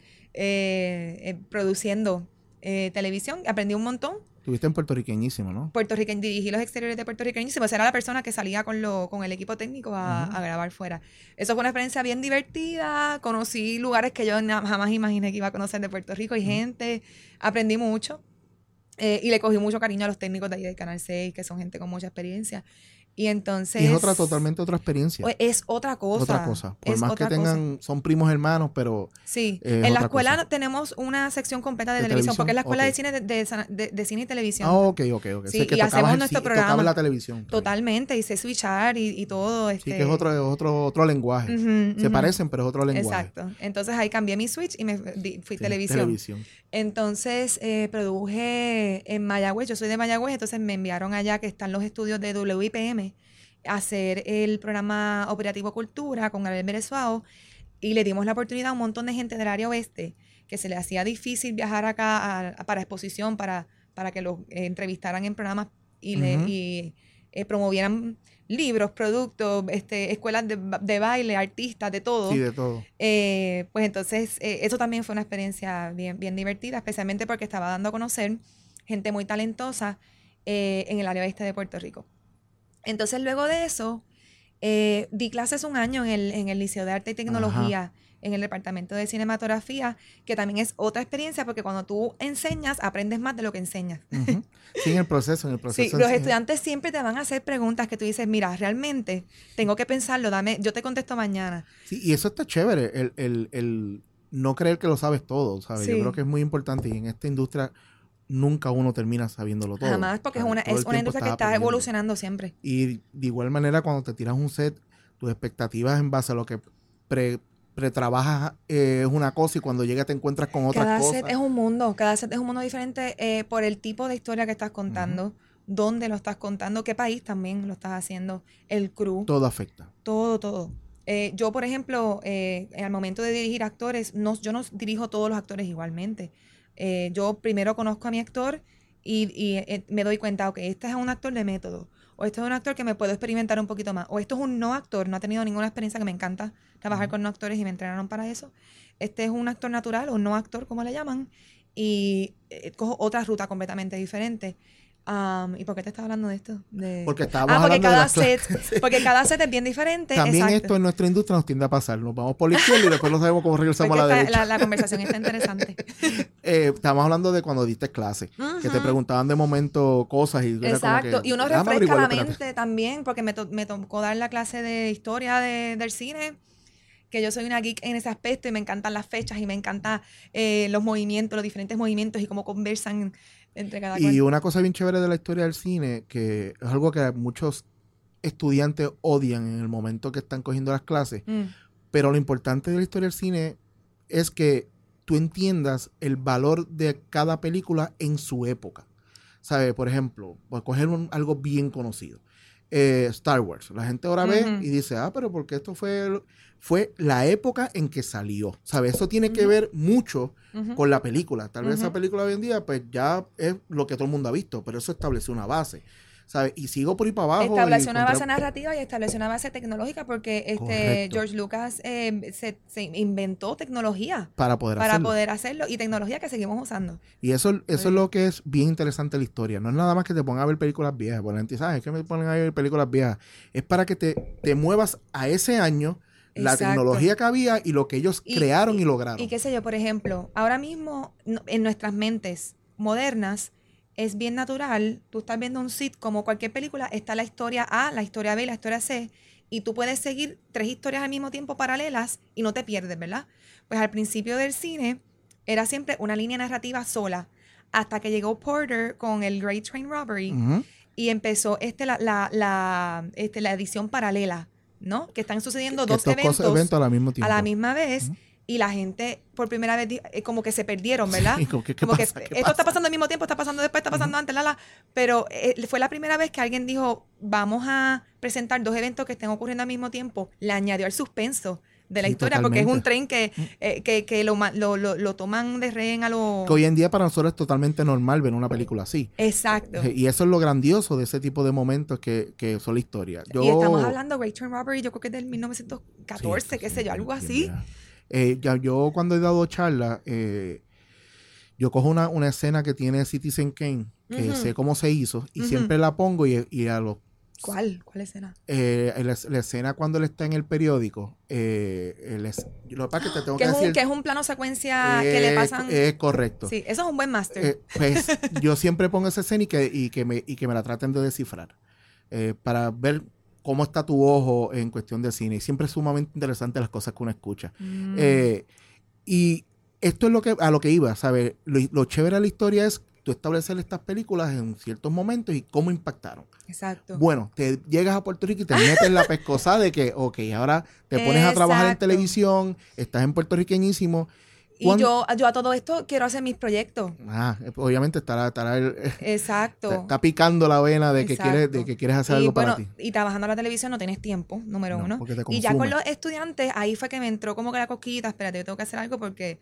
eh, eh, produciendo eh, televisión, aprendí un montón. Estuviste en puertorriqueñísimo, ¿no? Puertorriqueño, dirigí los exteriores de puertorriqueñísimo. O sea, era la persona que salía con lo con el equipo técnico a, uh-huh. a grabar fuera. Eso fue una experiencia bien divertida. Conocí lugares que yo na- jamás imaginé que iba a conocer de Puerto Rico y uh-huh. gente. Aprendí mucho. Eh, y le cogí mucho cariño a los técnicos de ahí del Canal seis, que son gente con mucha experiencia. Y entonces... Y es otra, totalmente otra experiencia. Es otra cosa. Otra cosa. Por es más que tengan, cosa. Son primos hermanos, pero... Sí. En la escuela cosa. tenemos una sección completa de, de televisión, televisión, porque es la escuela okay. de cine de, de, de, de cine y televisión. Ah, ok, ok, ok. Sí, que y hacemos nuestro el, programa. la televisión. Totalmente, y sé switchar y, y todo. Este... Sí, que es otro, otro, otro lenguaje. Uh-huh, Se uh-huh. parecen, pero es otro lenguaje. Exacto. Entonces ahí cambié mi switch y me di, fui sí, televisión. televisión. Entonces eh, produje en Mayagüez, yo soy de Mayagüez, entonces me enviaron allá que están los estudios de W I P M hacer el programa Operativo Cultura con Gabriel Beresuao y le dimos la oportunidad a un montón de gente del área oeste que se le hacía difícil viajar acá a, a, para exposición, para, para que los eh, entrevistaran en programas y, uh-huh. le, y eh, promovieran libros, productos, este, escuelas de, de baile, artistas, de todo. Sí, de todo. Eh, pues entonces, eh, eso también fue una experiencia bien, bien divertida, especialmente porque estaba dando a conocer gente muy talentosa eh, en el área oeste de Puerto Rico. Entonces, luego de eso, eh, di clases un año en el, en el Liceo de Arte y Tecnología, Ajá. en el departamento de cinematografía, que también es otra experiencia, porque cuando tú enseñas, aprendes más de lo que enseñas. Uh-huh. Sí, en el proceso, en el proceso. Sí, los estudiantes siempre te van a hacer preguntas que tú dices, mira, realmente tengo que pensarlo, dame, yo te contesto mañana. Sí, y eso está chévere, el, el, el no creer que lo sabes todo, ¿sabes? Sí. Yo creo que es muy importante y en esta industria nunca uno termina sabiéndolo todo. Jamás, porque es una, es una industria que está aprendiendo. evolucionando siempre. Y de igual manera, cuando te tiras un set, tus expectativas en base a lo que pre, pretrabajas eh, es una cosa y cuando llegas te encuentras con otras cada cosas. Cada set es un mundo, cada set es un mundo diferente eh, por el tipo de historia que estás contando, uh-huh. dónde lo estás contando, qué país también lo estás haciendo, el crew. Todo afecta. Todo, todo. Eh, yo, por ejemplo, eh, al momento de dirigir actores, no, yo no dirijo todos los actores igualmente. Eh, yo primero conozco a mi actor y, y eh, me doy cuenta, ok, este es un actor de método, o este es un actor que me puedo experimentar un poquito más, o esto es un no actor, no ha tenido ninguna experiencia, que me encanta trabajar uh-huh. con no actores y me entrenaron para eso. Este es un actor natural o no actor, como le llaman, y eh, cojo otra ruta completamente diferente. Um, ¿Y por qué te estás hablando de esto? De... Porque estábamos ah, porque hablando cada de set, clases. porque cada set es bien diferente. También exacto. esto en nuestra industria nos tiende a pasar. Nos vamos por la izquierda y después no sabemos cómo regresamos Porque a la está, derecha. la, la conversación está interesante. eh, estamos hablando de cuando diste clase, uh-huh. que te preguntaban de momento cosas y era exacto, como que, y uno refresca la mente también, porque me, to me tocó dar la clase de historia de, del cine, que yo soy una geek en ese aspecto y me encantan las fechas y me encantan eh, los movimientos, los diferentes movimientos y cómo conversan entre cada cual. Y una cosa bien chévere de la historia del cine, que es algo que muchos estudiantes odian en el momento que están cogiendo las clases, mm. pero lo importante de la historia del cine es que tú entiendas el valor de cada película en su época. ¿Sabes? Por ejemplo, voy a coger un, algo bien conocido. Eh, Star Wars. La gente ahora uh-huh. ve y dice, ah, pero porque esto fue, fue la época en que salió. ¿Sabes? Eso tiene uh-huh. que ver mucho uh-huh. con la película. Tal vez uh-huh. esa película hoy en día, pues ya es lo que todo el mundo ha visto, pero eso estableció una base. ¿Sabes? Y sigo por ahí para abajo. Estableció una base narrativa y estableció una base tecnológica porque este George Lucas eh, se, se inventó tecnología para poder para hacerlo. poder hacerlo y tecnología que seguimos usando. Y eso, eso es lo que es bien interesante de la historia. No es nada más que te pongan a ver películas viejas. Por la gente ¿sabes? Es que me ponen a ver películas viejas. Es para que te, te muevas a ese año, la Exacto. tecnología que había y lo que ellos y, crearon y, y lograron. Y qué sé yo, por ejemplo, ahora mismo en nuestras mentes modernas es bien natural, tú estás viendo un sitcom como cualquier película, está la historia A, la historia B y la historia C, y tú puedes seguir tres historias al mismo tiempo paralelas y no te pierdes, ¿verdad? Pues al principio del cine era siempre una línea narrativa sola, hasta que llegó Porter con el Great Train Robbery uh-huh. y empezó este, la, la, la, este, la edición paralela, ¿no? Que están sucediendo que dos eventos, eventos a la misma tiempo. A la misma vez. Uh-huh. Y la gente, por primera vez, eh, como que se perdieron, ¿verdad? Sí, ¿qué, qué como pasa? que ¿Qué esto pasa? está pasando al mismo tiempo, está pasando después, está pasando uh-huh. antes, la, la. Pero eh, fue la primera vez que alguien dijo, vamos a presentar dos eventos que estén ocurriendo al mismo tiempo. Le añadió el suspenso de la sí, historia, totalmente. Porque es un tren que, eh, que, que lo, lo, lo, lo toman de rehén a lo... Que hoy en día para nosotros es totalmente normal ver una película así. Exacto. Y eso es lo grandioso de ese tipo de momentos que, que son la historia. Yo... Y estamos hablando de Great Train Robbery, yo creo que es del mil novecientos catorce, sí, qué sí, sé yo, algo así. Bien, Eh, ya yo cuando he dado charlas, eh, yo cojo una, una escena que tiene Citizen Kane, que uh-huh. sé cómo se hizo, y uh-huh. siempre la pongo y, y a los... ¿Cuál? ¿Cuál escena? Eh, la, la escena cuando él está en el periódico, eh, el es, lo que pasa es que te tengo que que es decir... Un, que es un plano secuencia eh, que le pasan... Es correcto. Sí, eso es un buen máster. Eh, pues yo siempre pongo esa escena y que, y que, me, y que me la traten de descifrar, eh, para ver... cómo está tu ojo en cuestión de cine. Y siempre es sumamente interesante las cosas que uno escucha. Mm. Eh, y esto es lo que a lo que iba, ¿sabes? Lo, lo chévere de la historia es tú establecer estas películas en ciertos momentos y cómo impactaron. Exacto. Bueno, te llegas a Puerto Rico y te metes en la pescosa de que, ok, ahora te pones Exacto. a trabajar en televisión, estás en puertorriqueñísimo. Y yo, yo a todo esto quiero hacer mis proyectos. Ah, obviamente estará, estará el, Exacto. Está, está picando la vena de que quieres, de que quieres hacer y algo bueno, para ti. Y trabajando en la televisión no tienes tiempo, número no, uno. Y ya con los estudiantes, ahí fue que me entró como que la cosquillita, espérate, yo tengo que hacer algo porque,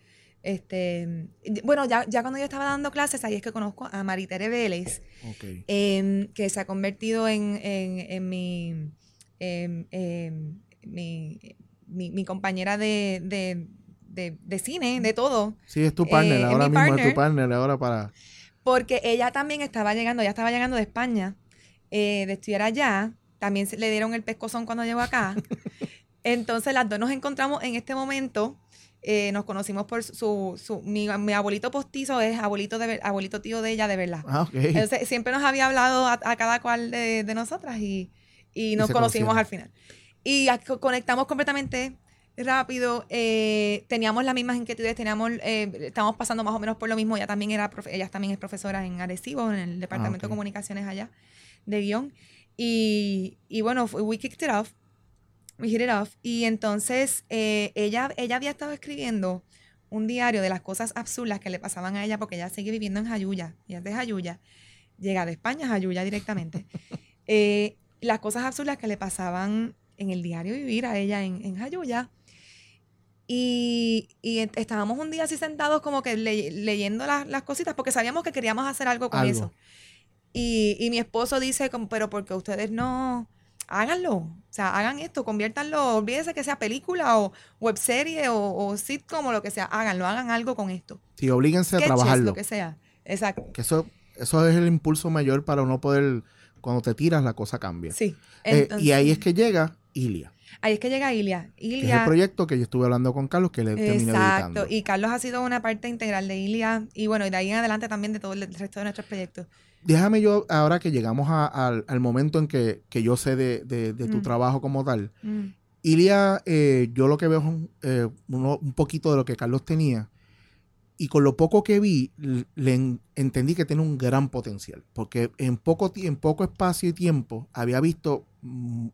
este, bueno, ya, ya cuando yo estaba dando clases, ahí es que conozco a Maritere Vélez, okay. eh, que se ha convertido en, en, en mi, eh, eh, mi, mi, mi compañera de... de De, de cine, de todo. Sí, es tu partner, eh, ahora es mismo partner, es tu partner, ahora para... Porque ella también estaba llegando, ella estaba llegando de España, eh, de estudiar allá, también le dieron el pescozón cuando llegó acá. Entonces las dos nos encontramos en este momento, eh, nos conocimos por su, su mi, mi abuelito postizo es abuelito, de, abuelito tío de ella, de verdad. Ah, ok. Entonces siempre nos había hablado a, a cada cual de, de nosotras y, y nos y conocimos conocieron. Al final. Y a, conectamos completamente... rápido, eh, teníamos las mismas inquietudes, teníamos, eh, estábamos pasando más o menos por lo mismo, ella también era, profe, ella también es profesora en Arecibo, en el departamento ah, okay. de comunicaciones allá, de guión, y, y bueno, we kicked it off, we hit it off, y entonces eh, ella, ella había estado escribiendo un diario de las cosas absurdas que le pasaban a ella, porque ella sigue viviendo en Jayuya, ella es de Jayuya, llega de España a Jayuya directamente, eh, las cosas absurdas que le pasaban en el diario vivir a ella en, en Jayuya. Y, y estábamos un día así sentados como que le, leyendo las, las cositas porque sabíamos que queríamos hacer algo con algo. Eso. Y, y mi esposo dice, como, pero porque ustedes no... Háganlo. O sea, hagan esto, conviértanlo. Olvídense que sea película o webserie o, o sitcom o lo que sea. Háganlo, hagan algo con esto. Sí, oblíguense Sketches, a trabajarlo. Lo que sea. Exacto. Que eso eso es el impulso mayor para uno poder, cuando te tiras, la cosa cambia. Sí. Entonces, eh, y ahí es que llega Ilia. Ahí es que llega Ilia. Ilia. Que es el proyecto que yo estuve hablando con Carlos, que le terminé editando. Exacto. Y Carlos ha sido una parte integral de Ilia. Y bueno, y de ahí en adelante también de todo el resto de nuestros proyectos. Déjame yo, ahora que llegamos a, a, al momento en que, que yo sé de, de, de tu mm. trabajo como tal. Mm. Ilia, eh, yo lo que veo es un, eh, uno, un poquito de lo que Carlos tenía. Y con lo poco que vi, le en, entendí que tiene un gran potencial. Porque en poco, en poco espacio y tiempo había visto mm,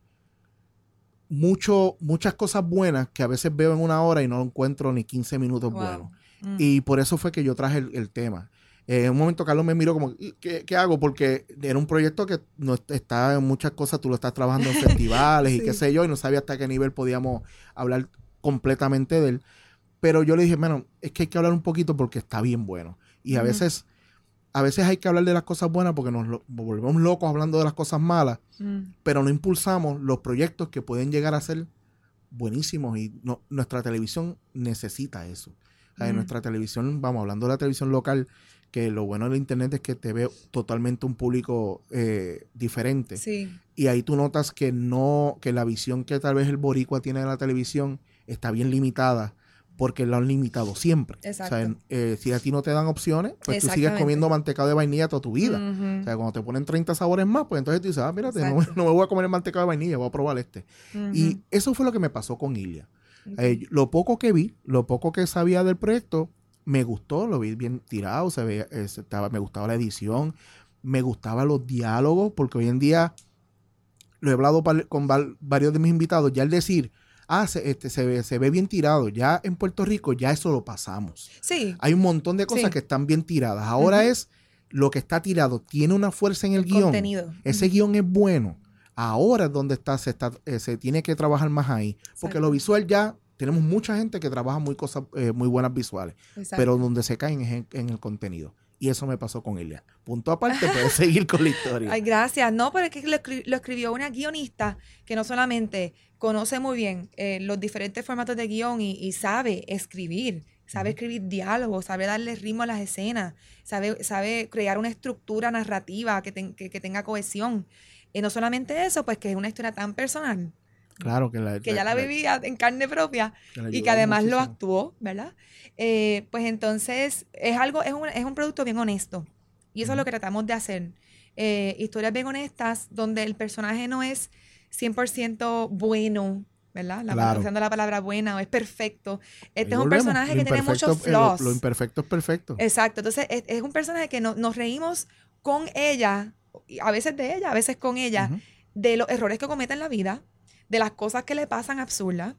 mucho, muchas cosas buenas que a veces veo en una hora y no encuentro ni quince minutos wow. buenos. Mm. Y por eso fue que yo traje el, el tema. Eh, en un momento Carlos me miró como, ¿qué, ¿qué hago? Porque era un proyecto que no está en muchas cosas, tú lo estás trabajando en festivales sí. y qué sé yo, y no sabía hasta qué nivel podíamos hablar completamente de él. Pero yo le dije, bueno, es que hay que hablar un poquito porque está bien bueno. Y a uh-huh. veces a veces hay que hablar de las cosas buenas porque nos lo, volvemos locos hablando de las cosas malas, uh-huh. pero no impulsamos los proyectos que pueden llegar a ser buenísimos. Y no, nuestra televisión necesita eso. O sea, uh-huh. nuestra televisión, vamos, hablando de la televisión local, que lo bueno del internet es que te ve totalmente un público eh, diferente. Sí. Y ahí tú notas que no, que la visión que tal vez el boricua tiene de la televisión está bien limitada porque lo han limitado siempre. Exacto. O sea, eh, si a ti no te dan opciones, pues tú sigues comiendo mantecado de vainilla toda tu vida. Uh-huh. O sea, cuando te ponen treinta sabores más, pues entonces tú dices, ah, mírate, no, no me voy a comer el mantecado de vainilla, voy a probar este. Uh-huh. Y eso fue lo que me pasó con Ilia. Uh-huh. Eh, lo poco que vi, lo poco que sabía del proyecto, me gustó, lo vi bien tirado, se veía, eh, se estaba, me gustaba la edición, me gustaban los diálogos, porque hoy en día, lo he hablado pa- con va- varios de mis invitados, ya el decir, ah, se, este, se, ve, se ve bien tirado, ya en Puerto Rico ya eso lo pasamos. Sí. Hay un montón de cosas sí. que están bien tiradas. Ahora uh-huh. es lo que está tirado, tiene una fuerza en el, el guión. Contenido. Ese uh-huh. guión es bueno. Ahora es donde está, se, está, eh, se tiene que trabajar más ahí, porque Exacto. Lo visual ya... Tenemos mucha gente que trabaja muy cosas eh, muy buenas visuales, Exacto. pero donde se caen es en, en el contenido. Y eso me pasó con Ilia. Punto aparte, puedes seguir con la historia. Ay, gracias. No, pero es que lo, escri- lo escribió una guionista que no solamente conoce muy bien eh, los diferentes formatos de guión y, y sabe escribir, sabe uh-huh. escribir diálogos, sabe darle ritmo a las escenas, sabe, sabe crear una estructura narrativa que, ten, que, que tenga cohesión. Y no solamente eso, pues que es una historia tan personal. Claro que la que ya la, la vivía en carne propia que y que además muchísimo. Lo actuó, ¿verdad? Eh, pues entonces es algo, es un, es un producto bien honesto y eso uh-huh. es lo que tratamos de hacer. Eh, historias bien honestas donde el personaje no es cien por ciento bueno, ¿verdad? La claro. usando la palabra buena o es perfecto. Este es un personaje que tiene muchos flaws. Lo, lo imperfecto es perfecto. Exacto. Entonces es, es un personaje que no, nos reímos con ella, a veces de ella, a veces con ella, uh-huh. de los errores que comete en la vida, de las cosas que le pasan absurdas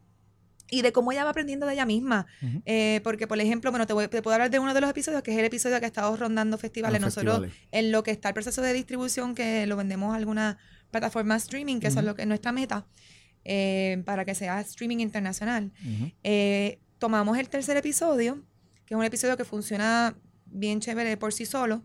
y de cómo ella va aprendiendo de ella misma. Uh-huh. Eh, porque, por ejemplo, bueno, te, voy, te puedo hablar de uno de los episodios, que es el episodio que ha estado rondando festivales. Nosotros, festivales. En lo que está el proceso de distribución, que lo vendemos a alguna plataforma streaming, que uh-huh. eso es lo que es nuestra meta, eh, para que sea streaming internacional. Uh-huh. Eh, tomamos el tercer episodio, que es un episodio que funciona bien chévere por sí solo.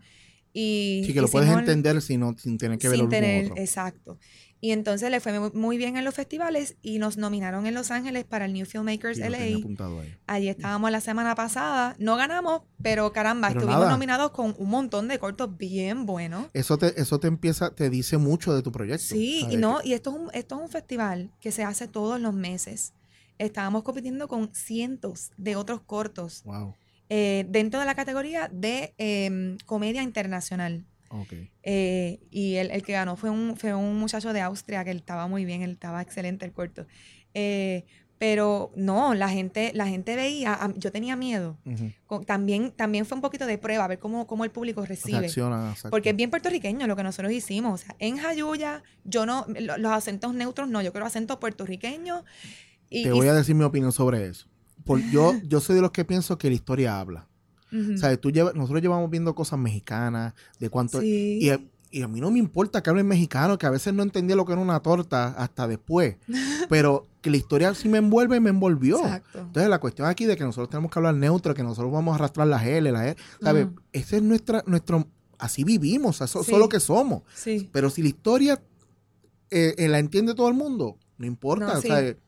Y sí, que lo puedes entender sin, no, sin tener que ver sin tener, otro. Exacto. Y entonces le fue muy bien en los festivales y nos nominaron en Los Ángeles para el New Filmmakers sí, L A. Allí estábamos la semana pasada. No ganamos, pero caramba, pero estuvimos nada. nominados con un montón de cortos bien buenos. Eso te, eso te empieza, te dice mucho de tu proyecto. Sí, y no, y esto es un, esto es un festival que se hace todos los meses. Estábamos compitiendo con cientos de otros cortos. Wow. Eh, dentro de la categoría de eh, comedia internacional. Okay. Eh, y el, el que ganó fue un, fue un muchacho de Austria que él estaba muy bien, él estaba excelente el corto. Eh, pero no, la gente, la gente veía, yo tenía miedo. Uh-huh. Con, también, también fue un poquito de prueba, a ver cómo, cómo el público recibe. Reacciona, porque es bien puertorriqueño lo que nosotros hicimos. O sea, en Jayuya, yo no, los acentos neutros no, yo quiero acentos puertorriqueños. Y, Te voy y, a decir mi opinión sobre eso. Por, yo, yo soy de los que pienso que la historia habla. Uh-huh. O sea, tú lleva, nosotros llevamos viendo cosas mexicanas, de cuánto... Sí. Y, a, y a mí no me importa que hablen mexicano, que a veces no entendía lo que era una torta hasta después. Pero que la historia sí me envuelve y me envolvió. Exacto. Entonces, la cuestión aquí de que nosotros tenemos que hablar neutro, que nosotros vamos a arrastrar las L, las E, ¿sabes? Uh-huh. Ese es nuestra, nuestro... Así vivimos, eso, sí. Eso es lo que somos. Sí. Pero si la historia eh, eh, la entiende todo el mundo, no importa, no, sí. ¿sabes?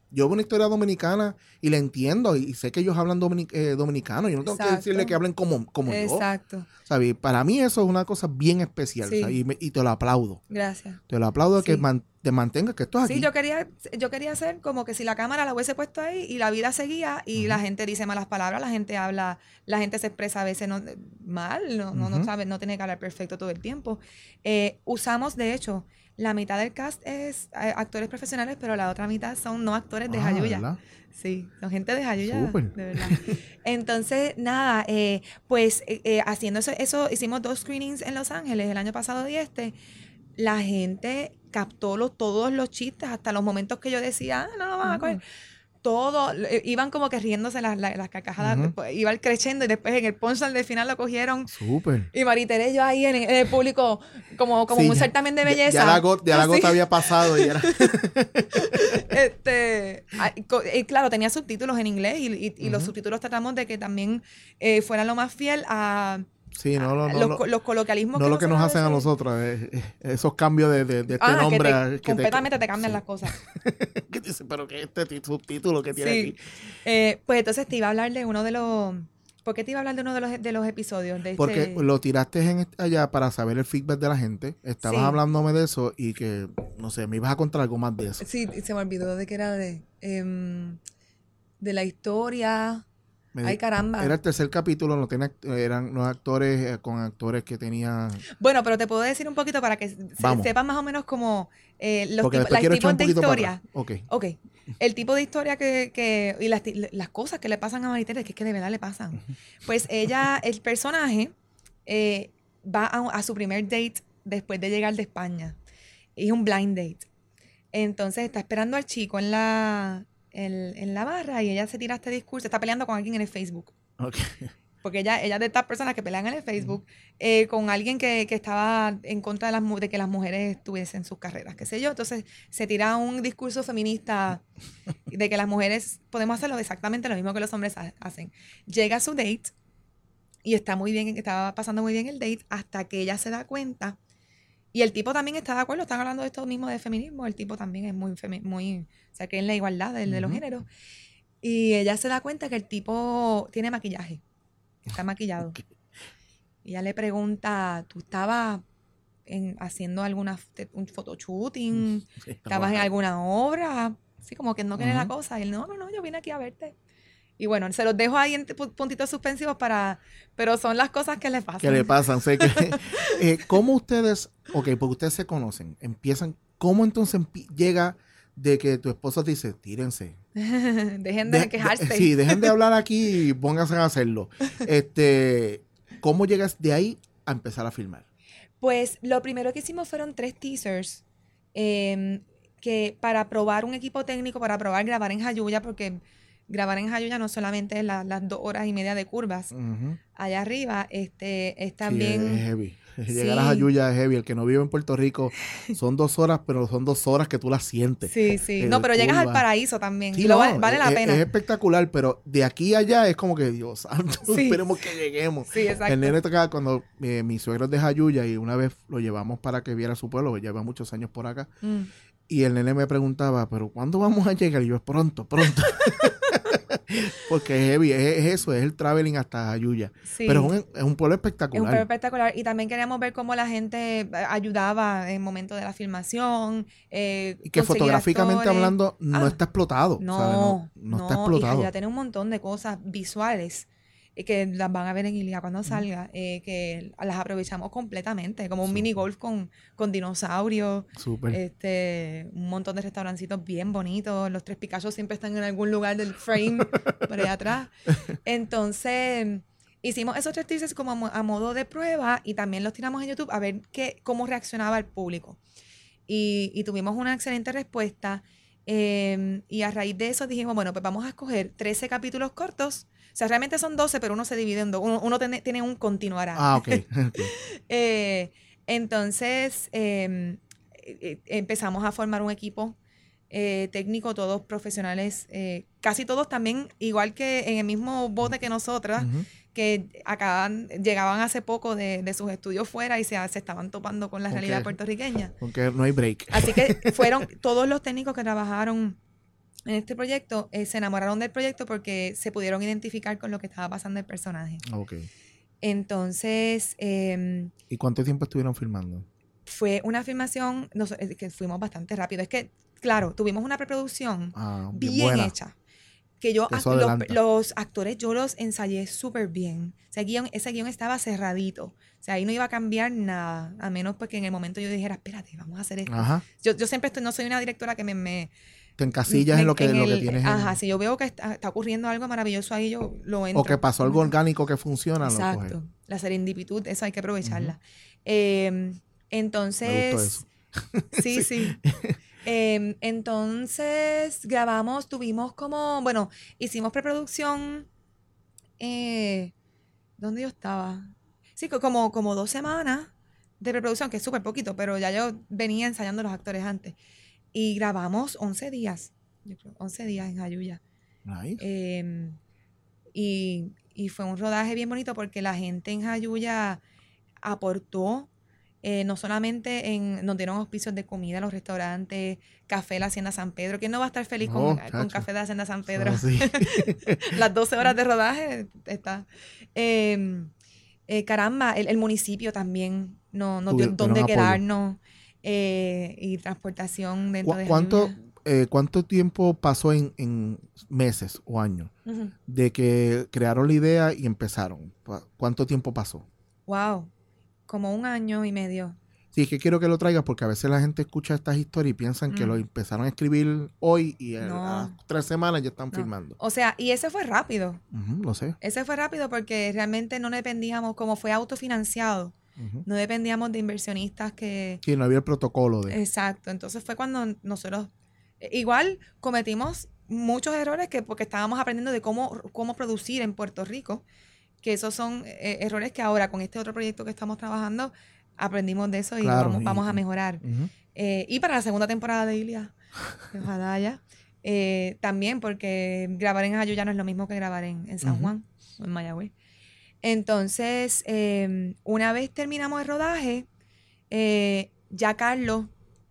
yo veo una historia dominicana y la entiendo y sé que ellos hablan dominic eh, dominicano. Yo no tengo Exacto. que decirle que hablen como, como Exacto. yo. ¿Sabes? Para mí eso es una cosa bien especial. Sí. Y, me, y te lo aplaudo. Gracias. Te lo aplaudo sí. que man, te mantengas, que esto es aquí. Sí, yo quería, yo quería hacer como que si la cámara la hubiese puesto ahí y la vida seguía y uh-huh. la gente dice malas palabras, la gente habla, la gente se expresa a veces no, mal, no, uh-huh. no, no, sabe, no tiene que hablar perfecto todo el tiempo. Eh, usamos, de hecho, la mitad del cast es eh, actores profesionales, pero la otra mitad son no actores de ah, Jayuya. ¿Verdad? Sí, son gente de Jayuya, de verdad. Entonces, nada, eh, pues eh, eh, haciendo eso, eso, hicimos dos screenings en Los Ángeles el año pasado y este. La gente captó los, todos los chistes, hasta los momentos que yo decía, ah, no lo van a coger. Todo, iban como que riéndose las, las, las carcajadas, uh-huh. iban creciendo y después en el punchline del final lo cogieron. Súper. Y Maritere yo ahí en, en el público como, como sí, un certamen de belleza. Ya, ya la, got, ya la gota había pasado. Y era... este, y claro, tenía subtítulos en inglés y, y, y uh-huh. los subtítulos tratamos de que también eh, fueran lo más fiel a... Sí, no, no, no, los, no, los coloquialismos no que lo que nos hacen a nosotros, eh, eh, esos cambios de, de, de este ah, nombre. Que te, que completamente te, te cambian sí. las cosas. ¿Qué dice? Pero que este subtítulo que tiene sí. aquí. Eh, pues entonces te iba a hablar de uno de los... ¿Por qué te iba a hablar de uno de los, de los episodios? De Porque este... lo tiraste en allá para saber el feedback de la gente. Estabas sí. hablándome de eso y que, no sé, me ibas a contar algo más de eso. Sí, se me olvidó de que era de... Eh, de la historia... Ay, caramba. Era el tercer capítulo, no tenía, eran los actores eh, con actores que tenían... Bueno, pero te puedo decir un poquito para que se, sepas más o menos como eh, los Porque tipos, las tipos de historia. Ok. Ok. El tipo de historia que... que y las, las cosas que le pasan a Maritere, que es que de verdad le pasan. Uh-huh. Pues ella, el personaje, eh, va a, a su primer date después de llegar de España. Es un blind date. Entonces está esperando al chico en la... En, en la barra y ella se tira este discurso, está peleando con alguien en el Facebook. Okay. Porque ella, ella es de estas personas que pelean en el Facebook eh, con alguien que, que estaba en contra de, las, de que las mujeres tuviesen sus carreras, qué sé yo. Entonces se tira un discurso feminista de que las mujeres podemos hacerlo exactamente lo mismo que los hombres hacen. Llega a su date y está muy bien, estaba pasando muy bien el date hasta que ella se da cuenta. Y el tipo también está de acuerdo, están hablando de esto mismo de feminismo, el tipo también es muy, femi- muy o sea, que es la igualdad de, de los uh-huh. géneros. Y ella se da cuenta que el tipo tiene maquillaje, está maquillado. Okay. Y ella le pregunta, ¿tú estabas en, haciendo alguna un photoshooting? Sí, ¿Estabas en alguna obra? Así como que no quiere uh-huh. la cosa. Y él, no, no, no, yo vine aquí a verte. Y bueno, se los dejo ahí en puntitos suspensivos para... Pero son las cosas que le pasan. Que le pasan. Sé que, eh, ¿cómo ustedes... Ok, porque ustedes se conocen. Empiezan... ¿Cómo entonces empi- llega de que tu esposo te dice, tírense? Dejen de, de quejarse. De, sí, dejen de hablar aquí y pónganse a hacerlo. Este, ¿cómo llegas de ahí a empezar a filmar? Pues lo primero que hicimos fueron tres teasers. Eh, que para probar un equipo técnico, para probar grabar en Jayuya, porque... Grabar en Jayuya no solamente es la, las dos horas y media de curvas. Uh-huh. Allá arriba este, es también... Sí, es heavy. Llegar sí. a Jayuya es heavy. El que no vive en Puerto Rico son dos horas, pero son dos horas que tú las sientes. Sí, sí. No, pero curva. Llegas al paraíso también. Sí, y no, lo vale, vale la es, pena. Es espectacular, pero de aquí a allá es como que, Dios santo, sí. esperemos que lleguemos. Sí, exacto. El nene acá, cuando eh, mi suegro es de Jayuya y una vez lo llevamos para que viera su pueblo, que lleva muchos años por acá, mm. y el nene me preguntaba, ¿pero cuándo vamos a llegar? Y yo, pronto, pronto. Porque es heavy, es, es eso, es el traveling hasta Jayuya. Sí. Pero es un, es un pueblo espectacular. Es un pueblo espectacular. Y también queríamos ver cómo la gente ayudaba en el momento de la filmación. Eh, y que fotográficamente actores. hablando no ah, está explotado. No, ¿sabes? no, no, no está explotado. Y ya tiene un montón de cosas visuales que las van a ver en Ilia cuando salga, eh, que las aprovechamos completamente, como un Super. mini golf con, con dinosaurios, Super. este un montón de restaurancitos bien bonitos, los tres Picachos siempre están en algún lugar del frame por allá atrás. Entonces, hicimos esos tres teasers como a, a modo de prueba y también los tiramos en YouTube a ver qué, cómo reaccionaba el público. Y, y tuvimos una excelente respuesta. Eh, y a raíz de eso dijimos, bueno, pues vamos a escoger trece capítulos cortos. O sea, realmente son doce, pero uno se divide en dos. Uno, uno tiene, tiene un continuará. Ah, ok. okay. eh, entonces, eh, eh, empezamos a formar un equipo eh, técnico, todos profesionales, eh, casi todos también, igual que en el mismo bote que nosotras, uh-huh. que acaban, llegaban hace poco de, de sus estudios fuera y se, se estaban topando con la okay. realidad puertorriqueña. Porque no hay break. Así que fueron todos los técnicos que trabajaron en este proyecto, eh, se enamoraron del proyecto porque se pudieron identificar con lo que estaba pasando el personaje. Ok. Entonces, eh, ¿Y cuánto tiempo estuvieron filmando? fue una filmación, nos, es que fuimos bastante rápido. Es que, claro, tuvimos una preproducción Ah, bien bien buena. hecha. Que yo, Eso act- los, adelanta. los actores, yo los ensayé súper bien. O sea, guión, ese guión estaba cerradito. O sea, ahí no iba a cambiar nada. A menos porque en el momento yo dijera, espérate, vamos a hacer esto. Ajá. Yo, yo siempre estoy, no soy una directora que me... me Te encasillas me- en lo que, en lo que el- tienes. en- Ajá, si yo veo que está, está ocurriendo algo maravilloso ahí, yo lo entro. o que pasó algo orgánico que funciona, lo Exacto. coges. La serendipitud, eso hay que aprovecharla. Eh, entonces... Me gustó eso. Sí, sí. Eh, entonces grabamos, tuvimos como, bueno, hicimos preproducción. Eh, ¿Dónde yo estaba? Sí, co- como, como dos semanas de preproducción, que es súper poquito, pero ya yo venía ensayando los actores antes. Y grabamos once días, yo creo, once días en Jayuya. Nice. Eh, y, y fue un rodaje bien bonito porque la gente en Jayuya aportó, eh, no solamente en, nos dieron auspicios de comida en los restaurantes, café La Hacienda San Pedro. ¿Quién no va a estar feliz con, Oh, con chacho. café de la Hacienda San Pedro? Ah, sí. Las doce horas de rodaje está. Eh, eh, caramba, el, el municipio también no, nos dio Tuvieron- dónde tuvieron apoyo. quedarnos eh, y transportación dentro ¿Cu- de ¿Cuánto, Jayuya. eh, ¿Cuánto tiempo pasó en, en meses o años Ujú. de que crearon la idea y empezaron? ¿Cu- ¿Cuánto tiempo pasó? Wow, como un año y medio. Sí, es que quiero que lo traigas porque a veces la gente escucha estas historias y piensan que Mm. lo empezaron a escribir hoy y a, No. a tres semanas ya están No. filmando. O sea, y ese fue rápido. Ujú, lo sé. Ese fue rápido porque realmente no dependíamos, como fue autofinanciado, Ujú. no dependíamos de inversionistas que... Sí, no había el protocolo de... Exacto, entonces fue cuando nosotros... eh, Igual cometimos muchos errores que porque estábamos aprendiendo de cómo, cómo producir en Puerto Rico, que esos son eh, errores que ahora con este otro proyecto que estamos trabajando aprendimos de eso y Claro, vamos, y- vamos a mejorar. Ujú. Eh, y para la segunda temporada de Ilia, ojalá ya, eh, también porque grabar en Jayuya no es lo mismo que grabar en, en San Ujú. Juan o en Mayagüez. Entonces, eh, una vez terminamos el rodaje, eh, ya Carlos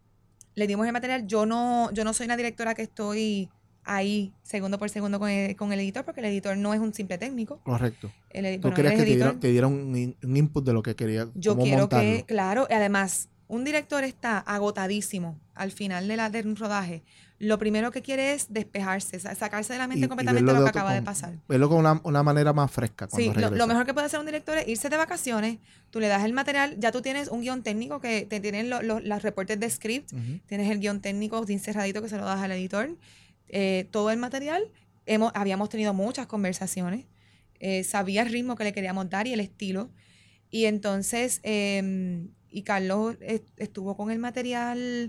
le dimos el material. Yo no, yo no soy la directora que estoy ahí segundo por segundo con el, con el editor, porque el editor no es un simple técnico. Correcto. El edi- Tú bueno, querías él que es te editor. dieran, te dieran un, in- un input de lo que quería, Yo cómo quiero montarlo. que, claro, y además, un director está agotadísimo al final de, la, de un rodaje. Lo primero que quiere es despejarse, sa- sacarse de la mente Y- y completamente verlo lo de que otro- acaba de con- pasar. Verlo con una, una manera más fresca cuando Sí, lo, regresa. lo mejor que puede hacer un director es irse de vacaciones, tú le das el material, ya tú tienes un guión técnico que te tienen lo- lo- los reportes de script, Ujú. tienes el guión técnico bien cerradito que se lo das al editor, eh, todo el material. Hemos, habíamos tenido muchas conversaciones, eh, sabía el ritmo que le queríamos dar y el estilo. Y entonces, eh, y Carlos est- estuvo con el material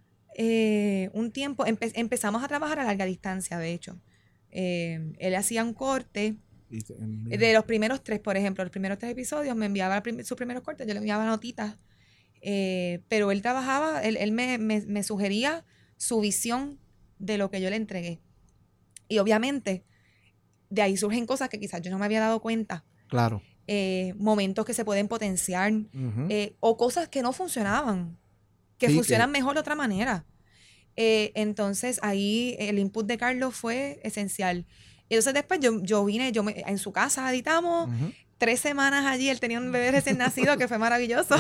eh, un tiempo, empe- empezamos a trabajar a larga distancia, de hecho. Eh, él hacía un corte Y te- de los primeros tres, por ejemplo, los primeros tres episodios, me enviaba prim- sus primeros cortes, yo le enviaba notitas, eh, pero él trabajaba, él, él me, me, me sugería su visión de lo que yo le entregué. Y obviamente, de ahí surgen cosas que quizás yo no me había dado cuenta, Claro. eh, momentos que se pueden potenciar, Ujú. eh, o cosas que no funcionaban, que Sí, funcionan que- mejor de otra manera. Eh, entonces ahí el input de Carlos fue esencial. Y entonces después yo, yo vine, yo me- en su casa editamos, Ujú. tres semanas allí, él tenía un bebé recién nacido que fue maravilloso.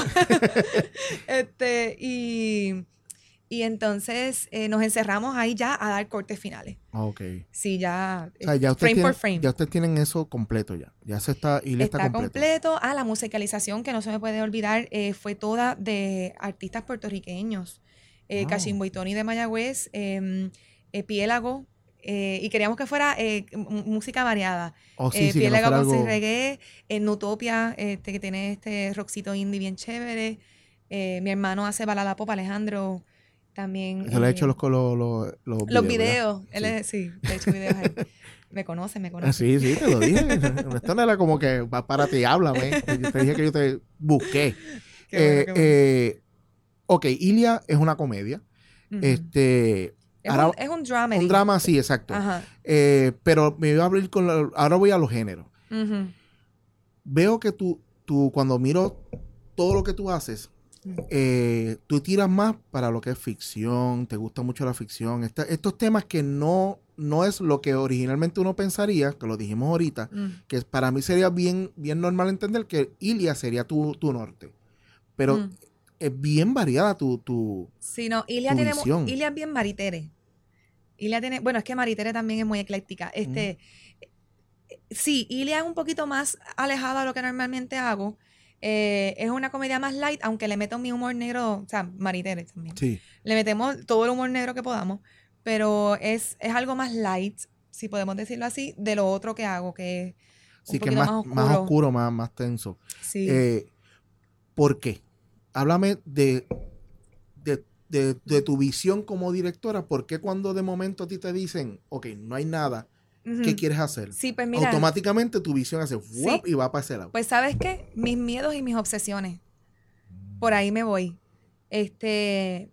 este, y, y entonces eh, nos encerramos ahí ya a dar cortes finales. Ok. Sí, ya, O sea, ya ustedes frame por tienen, frame. ya ustedes tienen eso completo ya. Ya se está, y le está, Está completo. completo. Ah, la musicalización, que no se me puede olvidar, eh, fue toda de artistas puertorriqueños. Eh, Ah. Cachimbo y Tony de Mayagüez, eh, eh, Piélago, eh, y queríamos que fuera eh, m- música variada. Oh, sí, eh, sí, que no Piélago fuera con algo... su reggae, en Nutopia, este, que tiene este rockcito indie bien chévere. Eh, mi hermano hace balada pop, Alejandro, también. Se le ha eh, hecho los, los, los, los los videos, videos. Él Sí. es, sí, le he hecho videos a él. Me conoce, me ¿verdad? Ah, conoce. sí, sí, te lo dije. Esto no era como que va, párate y háblame. Yo te dije que yo te busqué. Qué bueno, Eh, qué bueno. eh, ok, Ilia es una comedia. Ujú. Este, es, ahora- un, es un dramedy. un drama, sí, exacto. Ajá. Eh, pero me voy a abrir con... la- ahora voy a los géneros. Ujú. Veo que tú, tú, cuando miro todo lo que tú haces, Mm. eh, tú tiras más para lo que es ficción, te gusta mucho la ficción, Esta, estos temas que no, no es lo que originalmente uno pensaría, que lo dijimos ahorita, Mm. que para mí sería bien, bien normal entender que Ilia sería tu, tu norte, pero Mm. es bien variada tu, tu, Sí, no, Ilia, tu tenemos, visión. Ilia es bien Maritere. Ilia tiene, bueno, es que Maritere también es muy ecléctica. Este, mm. Sí, Ilia es un poquito más alejada de lo que normalmente hago. Eh, es una comedia más light, aunque le meto mi humor negro, o sea, Maritere también. Sí. Le metemos todo el humor negro que podamos, pero es, es algo más light, si podemos decirlo así, de lo otro que hago, que es un Sí, que es poquito más, más oscuro. más oscuro, más, más tenso. Sí. Eh, ¿Por qué? Háblame de, de, de, de tu visión como directora. ¿Por qué cuando de momento a ti te dicen, ok, no hay nada, Ujú. ¿qué quieres hacer? Sí, pues mira, Automáticamente tu visión hace ¡wuap! Sí. Y va para ese lado. Pues ¿sabes qué? Mis miedos y mis obsesiones. Por ahí me voy. Este,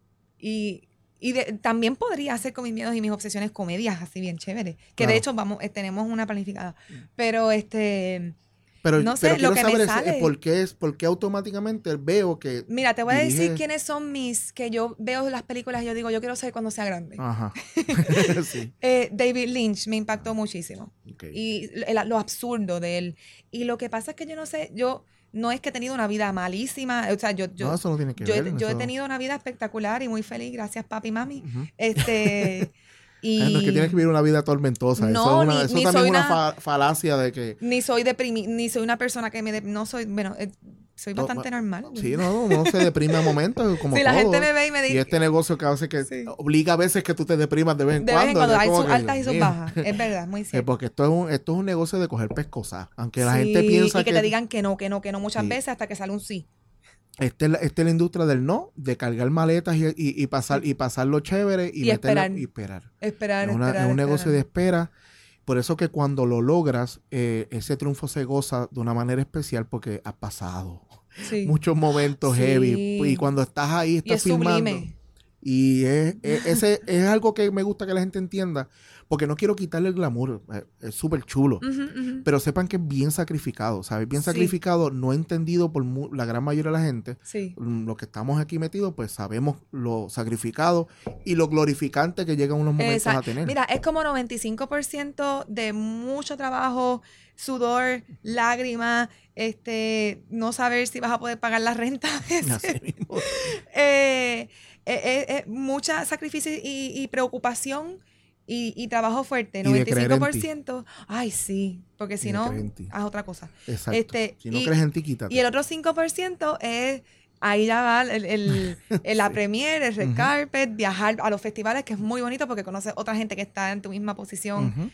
y, y de- también podría hacer con mis miedos y mis obsesiones comedias así bien chéveres. Que Claro. de hecho vamos, eh, tenemos una planificada. Pero este, Pero, no sé, pero lo quiero que saber me es, sale. es por qué es, por qué automáticamente veo que Mira, te voy a dirige- decir quiénes son mis, que yo veo las películas y yo digo, yo quiero ser cuando sea grande. Ajá. Sí. Eh, David Lynch me impactó muchísimo. Ok. Y el- lo absurdo de él. Y lo que pasa es que yo no sé, yo no es que he tenido una vida malísima, o sea, yo, yo, No, eso no tiene que yo, he, ver. yo he eso- tenido una vida espectacular y muy feliz, gracias papi y mami. Ujú. Este, y Ah, no es que tienes que vivir una vida tormentosa. No, eso es una, ni- eso ni también soy es una una- fa- falacia de que... ni soy deprimi, ni soy una persona que me, de- no soy, bueno, eh, soy No, bastante ma- normal. Sí, no, uno se deprime a momentos, como Si la todo. gente me ve y me Y dice, este negocio que hace que Sí. obliga a veces que tú te deprimas de vez en de cuando. vez en cuando que es hay como sus que, altas y Dios sus mío. bajas, es verdad, muy Eh, cierto. porque esto es un, esto es un negocio de coger pescosas. Aunque la Sí, gente piensa y que, que, te digan que no, que no, que no muchas Sí. veces hasta que sale un sí. esta es, la, esta es la industria del no, de cargar maletas y, y, y pasar Sí. y pasarlo chévere y, Y meterlo esperar. y esperar. Esperar, Es, una- esperar, es un negocio esperar. de espera. Por eso que cuando lo logras, eh, ese triunfo se goza de una manera especial porque ha pasado Sí. muchos momentos Sí. heavy. Y cuando estás ahí, Y estás es filmando. sublime. Y es, es- ese es algo que me gusta que la gente entienda, porque no quiero quitarle el glamour, eh, es súper chulo, Ujú, ujú. pero sepan que es bien sacrificado, ¿sabes? Bien Sí. sacrificado, no entendido por mu- la gran mayoría de la gente. Sí. Mm, Los que estamos aquí metidos, pues sabemos lo sacrificado y lo glorificante que llegan unos momentos Exacto. a tener. Mira, es como noventa y cinco por ciento de mucho trabajo, sudor, lágrimas, este, no saber si vas a poder pagar la renta a veces. Así mismo. Eh, eh, eh, eh, mucha sacrificio y, y preocupación y, y trabajo fuerte. Y de noventa y cinco por creer en ciento. Ay, sí, porque Y si de no, creer en ti. haz otra cosa. Exacto. Este, si no y- crees en ti, quítate. Y el otro cinco por ciento es, ahí ya va el, el- el- la Sí. premiere, el red Ujú. carpet, viajar a los festivales, que es muy bonito porque conoces otra gente que está en tu misma posición. Ujú.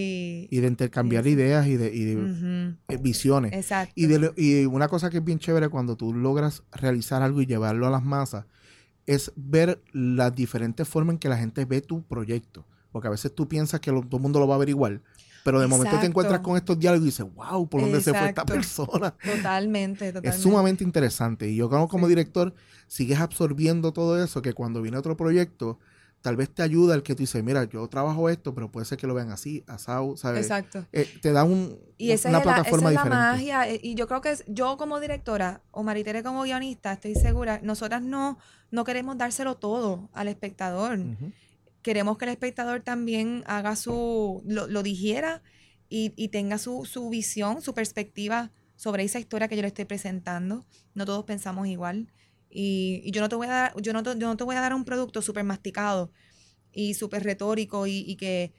Y, Y de intercambiar Sí. ideas y de, y de, Ujú, eh, visiones. exacto. Y, de lo- y una cosa que es bien chévere cuando tú logras realizar algo y llevarlo a las masas es ver las diferentes formas en que la gente ve tu proyecto. Porque a veces tú piensas que lo- todo el mundo lo va a ver igual, pero de momento te Exacto. encuentras con estos diálogos y dices, wow, ¿por dónde se fue esta Exacto. persona? Totalmente, totalmente. Es sumamente interesante. Y yo como, como Sí. director sigues absorbiendo todo eso, que cuando viene otro proyecto, tal vez te ayuda el que tú dices, mira, yo trabajo esto, pero puede ser que lo vean así, asado, ¿sabes? Exacto. Eh, te da un, Y esa una es, la, esa plataforma es la diferente. magia. eh, Y yo creo que es- yo como directora o Maritere como guionista, estoy segura, nosotras no, no queremos dárselo todo al espectador. Ujú. Queremos que el espectador también haga su, lo, lo digiera y, y tenga su, su visión, su perspectiva sobre esa historia que yo le estoy presentando. No todos pensamos igual. Y, y yo no te voy a dar, yo no te, yo no te voy a dar un producto súper masticado y súper retórico y, y que,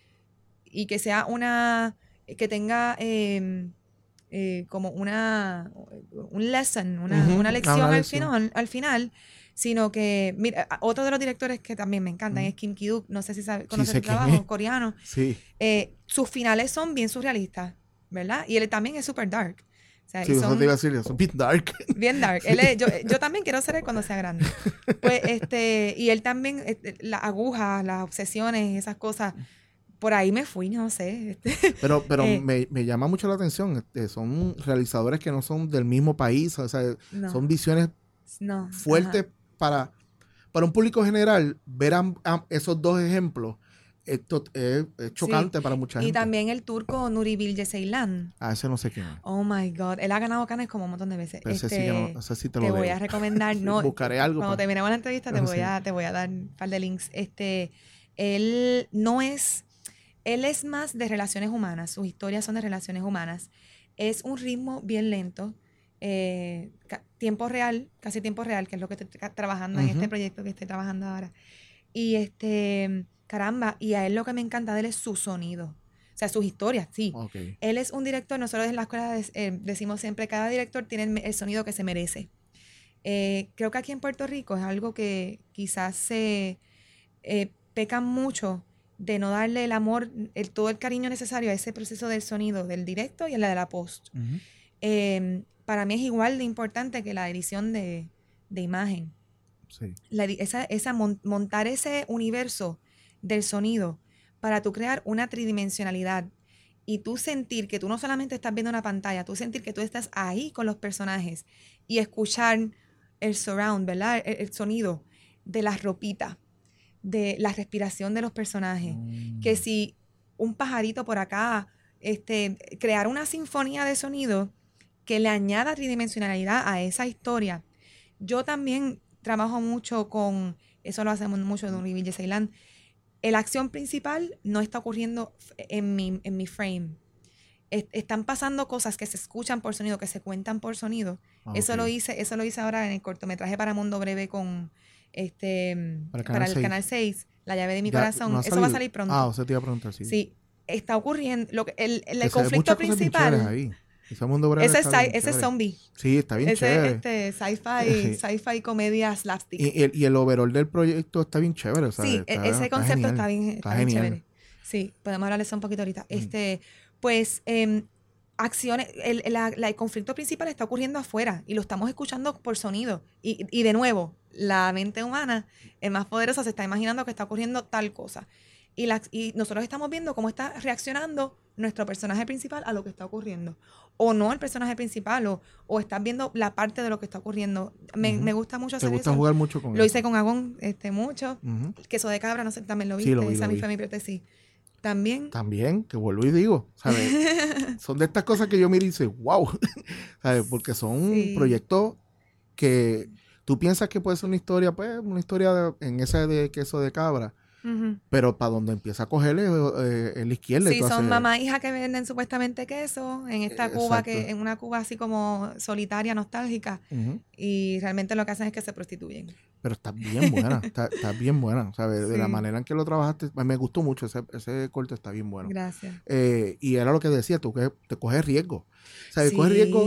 y que sea una, que tenga eh, eh, como una, un lesson, una, Ujú, una ah, lección, una al, lección. Final, al final, sino que, mira, a- otro de los directores que también me encantan Ujú. es Kim Ki-duk, no sé si sabe, conoce sé su quién trabajo, es. coreano. Sí, Eh, sus finales son bien surrealistas, ¿verdad? Y él también es super dark. O sea, sí, y eso son te iba a decir, eso es bit dark. bien dark. Él es- yo, yo también quiero ser él cuando sea grande. Pues, este, y él también, este, las agujas, las obsesiones, esas cosas, por ahí me fui, no sé. este. Pero, pero Eh. me, me llama mucho la atención. Este, son realizadores que no son del mismo país, o sea, No, son visiones no. fuertes ajá. para, para un público general. Ver am- am- esos dos ejemplos esto es, es chocante sí. para mucha y gente. Y también el turco Nuri Bilge Ceylan. Ah, ese no sé quién es. Oh my God. Él ha ganado Cannes como un montón de veces. Pero ese este, sí que no, ese sí te lo Te debo. voy a recomendar. No, buscaré algo. Cuando para... terminemos la entrevista te voy, sí. a, te voy a dar un par de links. Este, él no es... Él es más de relaciones humanas. Sus historias son de relaciones humanas. Es un ritmo bien lento. Eh, ca- tiempo real, casi tiempo real, que es lo que estoy tra- trabajando uh-huh. en este proyecto que estoy trabajando ahora. Y este, caramba, y a él lo que me encanta de él es su sonido. O sea, sus historias, sí. Okay. Él es un director, nosotros en la escuela de, eh, decimos siempre, cada director tiene el, el sonido que se merece. Eh, creo que aquí en Puerto Rico es algo que quizás se eh, pecan mucho de no darle el amor, el, todo el cariño necesario a ese proceso del sonido, del directo y a la de la post. Uh-huh. Eh, para mí es igual de importante que la edición de, de imagen. Sí. La, esa, esa mon, montar ese universo del sonido para tú crear una tridimensionalidad y tú sentir que tú no solamente estás viendo una pantalla, tú sentir que tú estás ahí con los personajes y escuchar el surround, ¿verdad? El, el sonido de las ropitas, de la respiración de los personajes. Mm. Que si un pajarito por acá, este, crear una sinfonía de sonido que le añada tridimensionalidad a esa historia. Yo también trabajo mucho con, eso lo hacemos mucho en Nuri Bilge Ceylan. La acción principal no está ocurriendo en mi, en mi frame. Es, están pasando cosas que se escuchan por sonido, que se cuentan por sonido. Okay. Eso lo hice, eso lo hice ahora en el cortometraje para Mundo Breve con este para, para el canal seis, La llave de mi ya, corazón. ¿No eso va a salir pronto. Ah, o sea, te iba a preguntar, sí. Sí, está ocurriendo lo que el, el, el conflicto principal. Ahí. Ese mundo breve ese, está sci- ese es zombie. Sí, está bien ese, chévere. Este, sci-fi, sci-fi comedia slapstick. Y, y, y el overall del proyecto está bien chévere. ¿Sabes? Sí, está, ese está concepto genial. está bien, está está bien genial. chévere. Sí, podemos hablar de eso un poquito ahorita. Mm. Este, pues, eh, acciones, el, la, la, el conflicto principal está ocurriendo afuera y lo estamos escuchando por sonido. Y, y de nuevo, la mente humana es más poderosa, se está imaginando que está ocurriendo tal cosa. Y, la, y nosotros estamos viendo cómo está reaccionando nuestro personaje principal a lo que está ocurriendo. O no el personaje principal, o, o estás viendo la parte de lo que está ocurriendo. Me, uh-huh. me gusta mucho hacer eso. ¿Te gusta jugar mucho con Lo eso? hice con Agón este, mucho. Uh-huh. El queso de cabra, no sé, también lo viste. Sí, lo vi, Esa lo vi. fue mi prótesis. También. También, que vuelvo y digo, ¿sabes? Son de estas cosas que yo miro y digo, wow, ¿sabes? Porque son sí. proyectos que tú piensas que puede ser una historia, pues, una historia de, en esa de queso de cabra. Uh-huh. Pero para donde empieza a cogerle eh, en la izquierda. Sí, son haces... mamá e hija que venden supuestamente queso en esta eh, Cuba, que en una Cuba así como solitaria, nostálgica. Uh-huh. Y realmente lo que hacen es que se prostituyen. Pero está bien buena, está, está bien buena, ¿sabes? Sí. De la manera en que lo trabajaste, me gustó mucho, ese, ese corte está bien bueno. Gracias. Eh, y era lo que decía, tú que te coges riesgo. ¿Sabes? Sí. Coges riesgo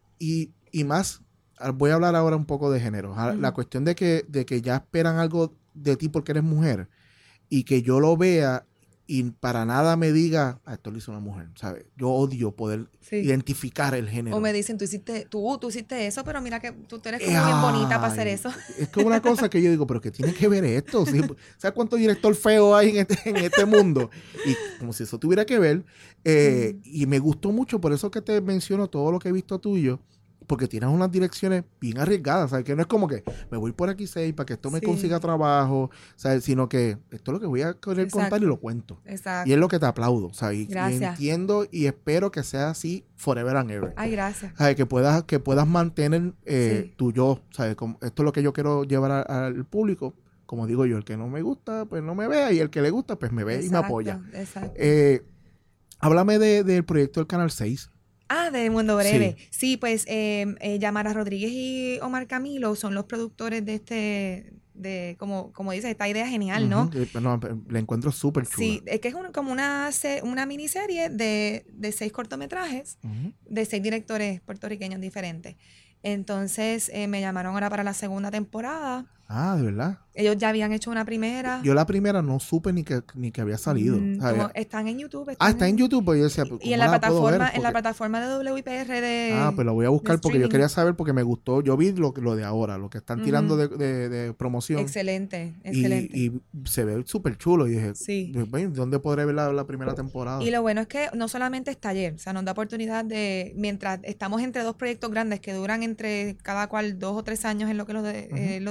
y, y más, voy a hablar ahora un poco de género. Uh-huh. La cuestión de que, de que ya esperan algo de ti porque eres mujer. Y que yo lo vea y para nada me diga, ah, esto lo hizo una mujer, ¿sabes? Yo odio poder sí. identificar el género. O me dicen, tú hiciste, tú, tú hiciste eso, pero mira que tú eres como Ay, bien bonita para hacer eso. Es como una cosa que yo digo, pero ¿qué tiene que ver esto? ¿Sí? ¿Sabes cuánto director feo hay en este, en este mundo? Y como si eso tuviera que ver. Eh, mm. Y me gustó mucho, por eso que te menciono todo lo que he visto tuyo. Porque tienes unas direcciones bien arriesgadas, ¿sabes? Que no es como que me voy por aquí seis para que esto me sí. consiga trabajo, ¿sabes? Sino que esto es lo que voy a querer Exacto. contar y lo cuento. Exacto. Y es lo que te aplaudo, ¿sabes? Gracias. Y entiendo y espero que sea así forever and ever. Ay, gracias. ¿Sabes? Que puedas, que puedas mantener eh, sí. tu yo, ¿sabes? Como, esto es lo que yo quiero llevar a, al público. Como digo yo, el que no me gusta, pues no me vea. Y el que le gusta, pues me ve Exacto. y me apoya. Exacto. Eh, háblame de, del proyecto del Canal seis. Ah, de Mundo Breve. Sí, sí pues eh, eh, Yamara Rodríguez y Omar Camilo son los productores de este, de como como dices, esta idea genial, ¿no? Uh-huh. No, la encuentro súper chula. Sí, es que es un, como una, una miniserie de, de seis cortometrajes uh-huh. de seis directores puertorriqueños diferentes. Entonces eh, me llamaron ahora para la segunda temporada. Ah, ¿de verdad? Ellos ya habían hecho una primera. Yo la primera no supe ni que, ni que había salido. Mm, como están en YouTube. Están ah, está en, en YouTube. Pues yo decía, y en la plataforma, porque... en la plataforma de W I P R de. Ah, pues lo voy a buscar porque yo quería saber porque me gustó. Yo vi lo, lo de ahora, lo que están tirando uh-huh. de, de, de promoción. Excelente, excelente. Y, y se ve súper chulo. Y dije, sí. ¿dónde podré ver la, la primera temporada? Y lo bueno es que no solamente es taller, o sea, nos da oportunidad de, mientras estamos entre dos proyectos grandes que duran entre cada cual dos o tres años en lo que lo, de, uh-huh. eh, lo desarrollamos,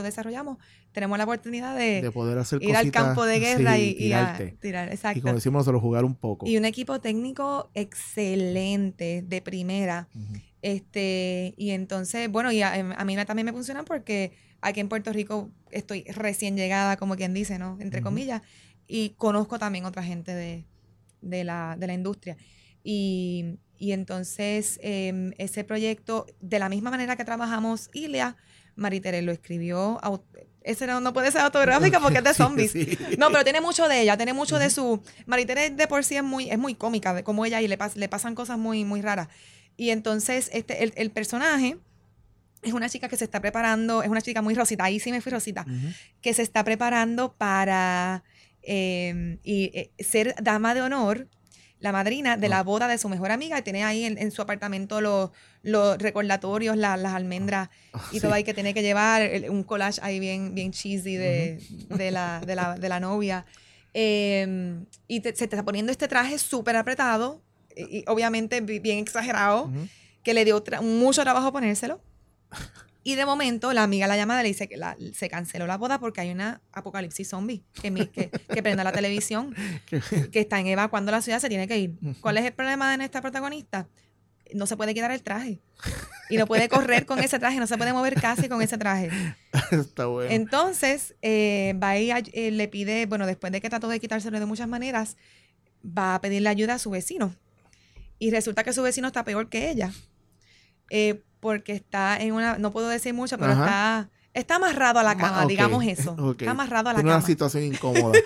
estamos, tenemos la oportunidad de, de poder hacer ir al campo de guerra sí, y, y a tirar. Exacto. Y como decimos nosotros, jugar un poco. Y un equipo técnico excelente, de primera. Uh-huh. Este, y entonces, bueno, y a, a mí también me funcionan porque aquí en Puerto Rico estoy recién llegada, como quien dice, ¿no? Entre uh-huh. comillas. Y conozco también otra gente de, de, la, de la industria. Y, y entonces eh, ese proyecto, de la misma manera que trabajamos Ilia, Maritere lo escribió. Ese no, no puede ser autobiográfica porque es de zombies. Sí, sí. No, pero tiene mucho de ella, tiene mucho uh-huh. de su... Maritere de por sí es muy, es muy cómica, de como ella, y le, pas, le pasan cosas muy, muy raras. Y entonces este, el, el personaje es una chica que se está preparando, es una chica muy rosita, ahí sí me fui rosita, uh-huh. que se está preparando para eh, y, eh, ser dama de honor, la madrina de oh. la boda de su mejor amiga, y tiene ahí en, en su apartamento los, los recordatorios, la, las almendras oh, y sí. todo ahí que tiene que llevar, el, un collage ahí bien, bien cheesy de, uh-huh. de, la, de, la, de la novia. Eh, y te, se te está poniendo este traje súper apretado, y, y obviamente bien exagerado, uh-huh. que le dio tra- mucho trabajo ponérselo. Y de momento la amiga la llama y le dice que la, se canceló la boda porque hay una apocalipsis zombie que, mi, que, que prenda la televisión, que está en evacuando la ciudad, se tiene que ir. ¿Cuál es el problema de esta protagonista? No se puede quitar el traje. Y no puede correr con ese traje, no se puede mover casi con ese traje. Está bueno. Entonces, eh, va y eh, le pide, bueno, después de que trató de quitárselo de muchas maneras, va a pedirle ayuda a su vecino. Y resulta que su vecino está peor que ella. Eh, porque está en una, no puedo decir mucho, pero está, está amarrado a la cama, okay. digamos eso. Okay. Está amarrado a la Tiene cama. Una situación incómoda.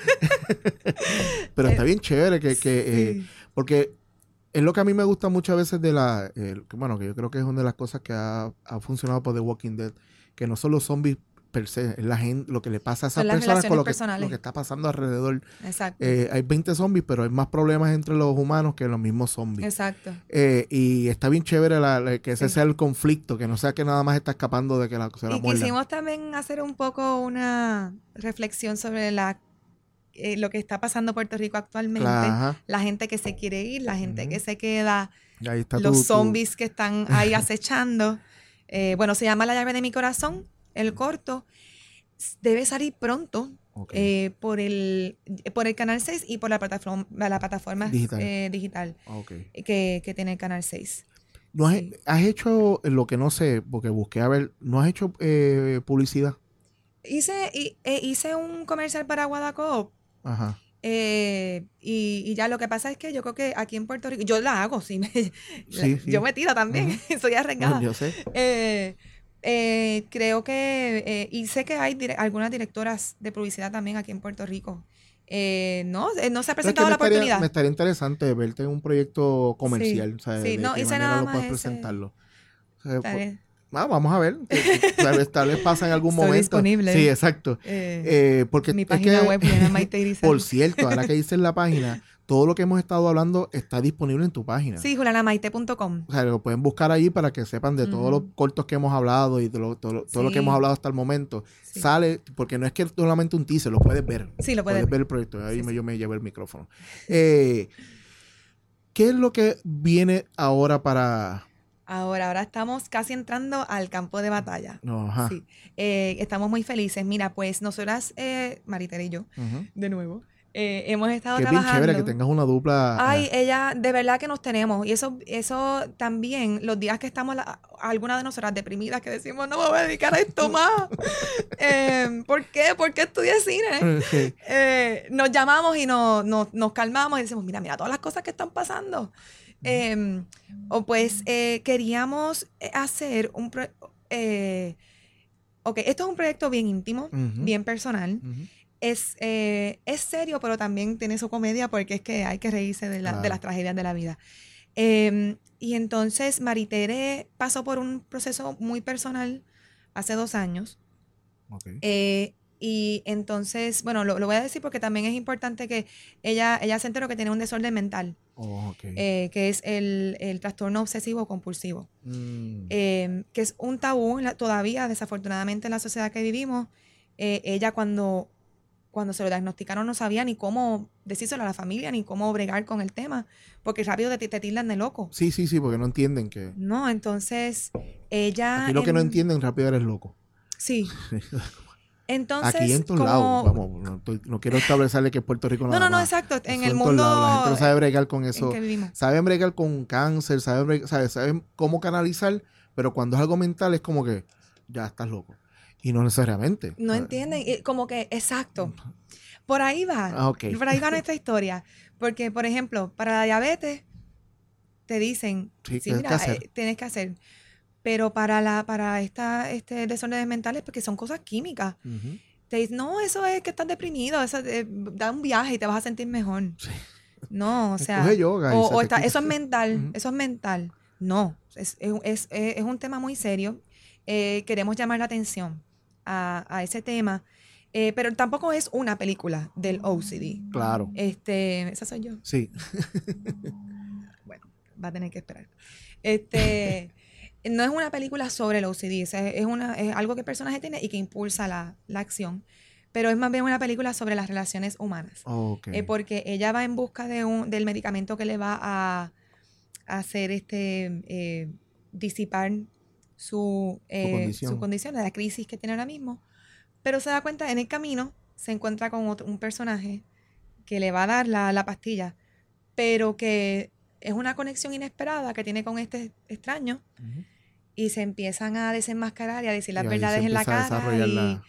Pero está bien chévere que, que sí. eh, porque es lo que a mí me gusta muchas veces de la, eh, bueno, que yo creo que es una de las cosas que ha, ha funcionado por The Walking Dead, que no son los zombies per se, es la gente, lo que le pasa a esas personas con lo que, lo que está pasando alrededor. Exacto. Eh, hay veinte zombies, pero hay más problemas entre los humanos que los mismos zombies. Exacto. Eh, y está bien chévere la, la, que ese sí. sea el conflicto, que no sea que nada más está escapando de que la, se la y muerdan. Y quisimos también hacer un poco una reflexión sobre la eh, lo que está pasando en Puerto Rico actualmente. Ajá. La gente que se quiere ir, la gente uh-huh. que se queda, ahí está los tu, zombies tu... que están ahí acechando. Eh, bueno, se llama La llave de mi corazón. El corto debe salir pronto okay. eh, por el por el Canal seis y por la plataforma la plataforma digital, eh, digital okay. que, que tiene el Canal seis. ¿No has, sí. has hecho lo que no sé, porque busqué a ver, ¿no has hecho eh, publicidad? Hice y, eh, hice un comercial para Guadacoop. Ajá. Eh, y, y ya lo que pasa es que yo creo que aquí en Puerto Rico, yo la hago, sí, me, sí, la, sí. yo me tiro también, uh-huh. soy arriesgada. No, yo sé. Eh, Eh, creo que, eh, y sé que hay dire- algunas directoras de publicidad también aquí en Puerto Rico. Eh, no, eh, no se ha presentado la estaría, oportunidad. Me estaría interesante verte en un proyecto comercial. Sí, o sea, sí, de no qué hice manera nada lo más puedes ese, presentarlo. O sea, estaré, ah, vamos a ver. Tal vez, tal vez pasa en algún Estoy momento. disponible. Sí, exacto. Eh, eh, porque mi es página que, web se llama Maite Irizarry. Por cierto, ahora que dices la página, todo lo que hemos estado hablando está disponible en tu página. Sí, juliana maite punto com. O sea, lo pueden buscar allí para que sepan de uh-huh. todos los cortos que hemos hablado y de lo, todo, todo sí. lo que hemos hablado hasta el momento. Sí. Sale, porque no es que solamente un teaser, lo puedes ver. Sí, lo puedes, puedes ver. ver el proyecto. Ahí sí, me, sí. yo me llevo el micrófono. Eh, ¿Qué es lo que viene ahora para...? Ahora, ahora estamos casi entrando al campo de batalla. Ajá. Sí. Eh, estamos muy felices. Mira, pues nosotras, eh, Maritere y yo, uh-huh. de nuevo, eh, hemos estado que trabajando. Es bien chévere que tengas una dupla. Ay, ella, de verdad que nos tenemos. Y eso, eso también, los días que estamos, la, algunas de nosotras deprimidas, que decimos, no me voy a dedicar a esto más. eh, ¿Por qué? ¿Por qué estudié cine? Sí. Eh, nos llamamos y nos, nos, nos calmamos y decimos, mira, mira todas las cosas que están pasando. Eh, o pues eh, queríamos hacer un pro- eh, ok, esto es un proyecto bien íntimo, uh-huh. bien personal. Uh-huh. Es, eh, es serio, pero también tiene su comedia porque es que hay que reírse de, la, claro. de las tragedias de la vida. Eh, y entonces Maritere pasó por un proceso muy personal hace dos años. Okay. Eh, y entonces, bueno, lo, lo voy a decir porque también es importante que ella, ella se enteró que tiene un desorden mental. Oh, okay. eh, que es el, el trastorno obsesivo compulsivo. Mm. Eh, que es un tabú la, todavía, desafortunadamente, en la sociedad que vivimos. Eh, ella cuando... Cuando se lo diagnosticaron no sabía ni cómo decírselo a la familia, ni cómo bregar con el tema, porque rápido te, te tildan de loco. Sí, sí, sí, porque no entienden que... No, entonces ella... Aquí lo en... que no entienden, rápido eres loco. Sí. Entonces, aquí en todos como... lados, vamos, no, estoy, no quiero establecerle que es Puerto Rico No, nada no, no, más. exacto. En Eso el en todos mundo lados. La gente no sabe bregar con en eso. que vivimos. Saben bregar con cáncer, saben, bregar, sabe, saben cómo canalizar, pero cuando es algo mental es como que ya estás loco. Y no necesariamente. No ¿sabes? entienden, y como que, exacto. Por ahí va. Ah, ok. Por ahí va nuestra historia. Porque, por ejemplo, para la diabetes, te dicen, Sí, sí, ¿qué mira, que hacer? eh, tienes que hacer. Pero para la para esta este desórdenes mentales, porque son cosas químicas. Uh-huh. Te dicen, no, eso es que estás deprimido, eso eh, da un viaje y te vas a sentir mejor. Sí. No, o sea, Coge yoga y o, se o te está, quita. eso es mental, Uh-huh. eso es mental. No, es, es, es, es un tema muy serio. Eh, queremos llamar la atención a, a ese tema, eh, pero tampoco es una película del O C D. Claro. Este, esa soy yo. Sí. Bueno, va a tener que esperar. Este, no es una película sobre el O C D, es, es, una, es algo que el personaje tiene y que impulsa la, la acción. Pero es más bien una película sobre las relaciones humanas. Okay. Eh, porque ella va en busca de un, del medicamento que le va a, a hacer este eh, disipar su, eh, su, condición. su condición, la crisis que tiene ahora mismo. Pero se da cuenta, en el camino se encuentra con otro, un personaje que le va a dar la, la pastilla, pero que es una conexión inesperada que tiene con este extraño. Uh-huh. Y se empiezan a desenmascarar y a decir las verdades en la cara. Y la...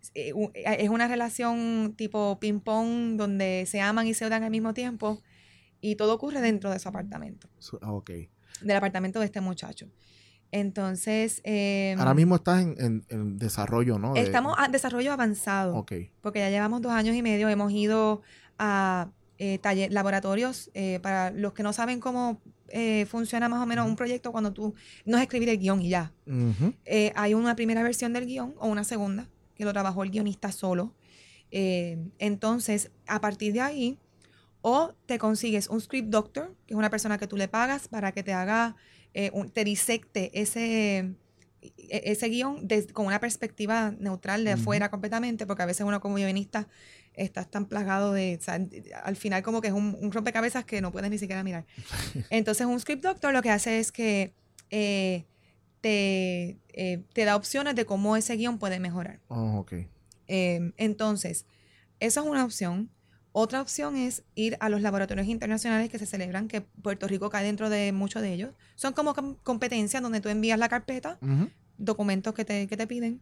es una relación tipo ping-pong donde se aman y se odian al mismo tiempo. Y todo ocurre dentro de su apartamento. Okay. Del apartamento de este muchacho. Entonces... Eh, ahora mismo estás en, en, en desarrollo, ¿no? De... Estamos en desarrollo avanzado. Okay. Porque ya llevamos dos años y medio. Hemos ido a eh, taller, laboratorios. Eh, para los que no saben cómo eh, funciona más o menos uh-huh. un proyecto, cuando tú... No es escribir el guión y ya. Uh-huh. Eh, hay una primera versión del guión o una segunda, que lo trabajó el guionista solo. Eh, entonces, a partir de ahí... O te consigues un script doctor, que es una persona que tú le pagas para que te haga, eh, un, te disecte ese, ese guión de, con una perspectiva neutral de uh-huh. afuera completamente, porque a veces uno como guionista estás tan plagado de, o sea, al final como que es un, un rompecabezas que no puedes ni siquiera mirar. Entonces un script doctor lo que hace es que eh, te, eh, te da opciones de cómo ese guión puede mejorar. Oh, okay. Eh, entonces, esa es una opción. Otra opción es ir a los laboratorios internacionales que se celebran, que Puerto Rico cae dentro de muchos de ellos. Son como com- competencias donde tú envías la carpeta, uh-huh. documentos que te, que te piden,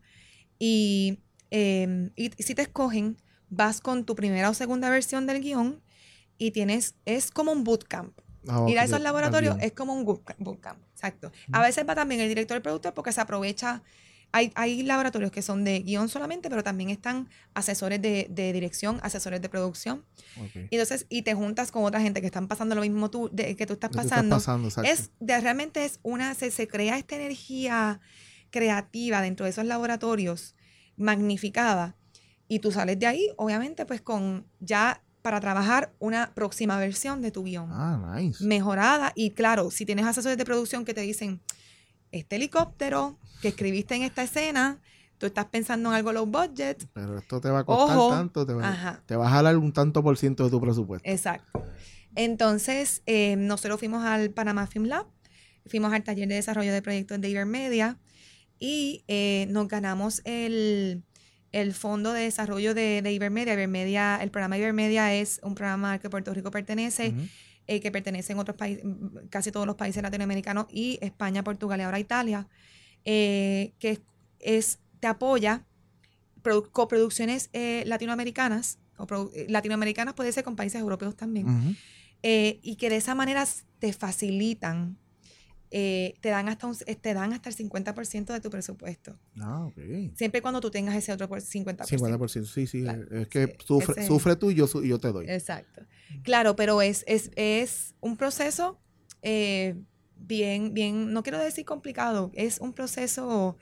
y, eh, y si te escogen, vas con tu primera o segunda versión del guión y tienes, es como un bootcamp. Oh, ir a esos laboratorios es como un bootcamp, exacto. Uh-huh. A veces va también el director del productor porque se aprovecha. Hay, hay laboratorios que son de guión solamente, pero también están asesores de, de dirección, asesores de producción. Okay. Y entonces, y te juntas con otra gente que están pasando lo mismo tú, de, que tú estás pasando. Estás pasando es de, realmente es una, se, se crea esta energía creativa dentro de esos laboratorios, magnificada. Y tú sales de ahí, obviamente, pues con ya para trabajar una próxima versión de tu guión. Ah, nice. Mejorada. Y claro, si tienes asesores de producción que te dicen, este helicóptero que escribiste en esta escena, tú estás pensando en algo low budget. Pero esto te va a costar Ojo, tanto, te va, te va a jalar un tanto por ciento de tu presupuesto. Exacto. Entonces, eh, nosotros fuimos al Panama Film Lab, fuimos al taller de desarrollo de proyectos de Ibermedia y eh, nos ganamos el, el fondo de desarrollo de, de Ibermedia. Ibermedia. El programa Ibermedia es un programa al que Puerto Rico pertenece, uh-huh. eh, que pertenece en otros países, casi todos los países latinoamericanos y España, Portugal y ahora Italia. Eh, que es, es, te apoya produ- coproducciones eh, latinoamericanas, o produ- latinoamericanas puede ser con países europeos también, uh-huh. eh, y que de esa manera te facilitan, eh, te, dan hasta un, te dan hasta el cincuenta por ciento de tu presupuesto. Ah, ok. Siempre y cuando tú tengas ese otro por cincuenta por ciento. cincuenta por ciento, sí, sí. Claro, es que sí, sufre, ese, sufre tú y yo, y yo te doy. Exacto. Claro, pero es, es, es un proceso... Eh, bien, bien, no quiero decir complicado, es un proceso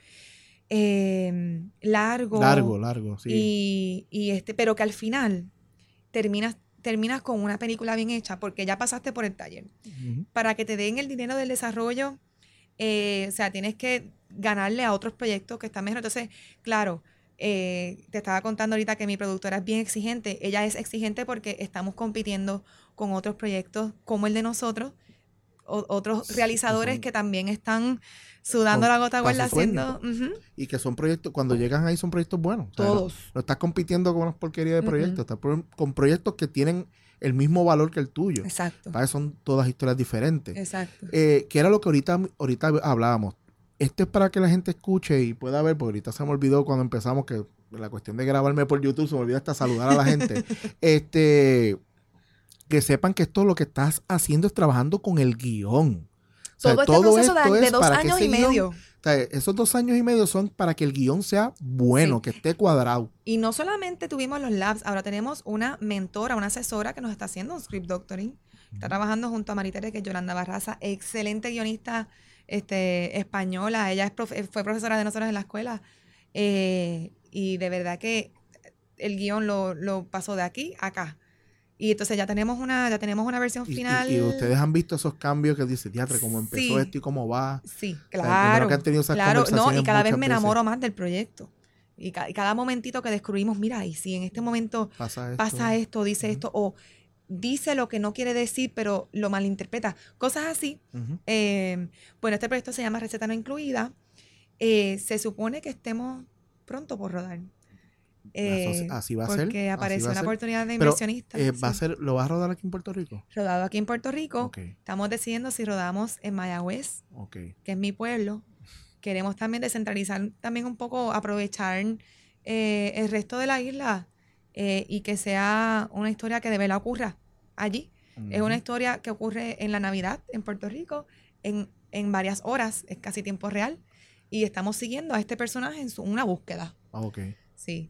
eh, largo. Largo, largo, sí. Y, y este, pero que al final terminas, terminas con una película bien hecha porque ya pasaste por el taller. Uh-huh. Para que te den el dinero del desarrollo, eh, o sea, tienes que ganarle a otros proyectos que están mejor. Entonces, claro, eh, te estaba contando ahorita que mi productora es bien exigente. Ella es exigente porque estamos compitiendo con otros proyectos como el de nosotros, o, otros realizadores que también están sudando la gota gorda haciendo. Uh-huh. Y que son proyectos, cuando llegan ahí son proyectos buenos. Todos. O sea, no, no estás compitiendo con unas porquerías de proyectos, uh-huh. estás pro, con proyectos que tienen el mismo valor que el tuyo. Exacto. ¿Sabes? Son todas historias diferentes. Exacto. Eh, que era lo que ahorita, ahorita hablábamos. Esto es para que la gente escuche y pueda ver, porque ahorita se me olvidó cuando empezamos que la cuestión de grabarme por YouTube, se me olvidó hasta saludar a la gente. este, que sepan que esto lo que estás haciendo es trabajando con el guión. O sea, todo este todo proceso de, de es dos para años que y ese guión, medio. O sea, esos dos años y medio son para que el guión sea bueno, sí. que esté cuadrado. Y no solamente tuvimos los labs, ahora tenemos una mentora, una asesora que nos está haciendo un script doctoring. Está trabajando junto a Maritere, que es Yolanda Barraza, excelente guionista este, española. Ella es profe, fue profesora de nosotros en la escuela. Eh, y de verdad que el guión lo, lo pasó de aquí a acá. Y entonces ya tenemos una, ya tenemos una versión final. Y, y, y ustedes han visto esos cambios que dice, teatro, cómo empezó sí. esto y cómo va. Sí, claro. O sea, que han tenido esas claro, no, y cada vez me veces. enamoro más del proyecto. Y, ca y cada momentito que descubrimos, mira, y si en este momento pasa esto, pasa esto dice uh-huh. esto, o dice lo que no quiere decir, pero lo malinterpreta. Cosas así. Uh-huh. eh, bueno, este proyecto se llama Receta No Incluida. Eh, se supone que estemos pronto por rodar. Eh, así va a porque ser. Porque apareció una ser. oportunidad de Pero, inversionista. Eh, sí. va a ser, ¿lo vas a rodar aquí en Puerto Rico? Rodado aquí en Puerto Rico. Okay. Estamos decidiendo si rodamos en Mayagüez, okay. que es mi pueblo. Queremos también descentralizar, también un poco aprovechar eh, el resto de la isla eh, y que sea una historia que de verdad ocurra allí. Uh-huh. Es una historia que ocurre en la Navidad en Puerto Rico, en, en varias horas, es casi tiempo real. Y estamos siguiendo a este personaje en su, una búsqueda. Ah, ok. Sí.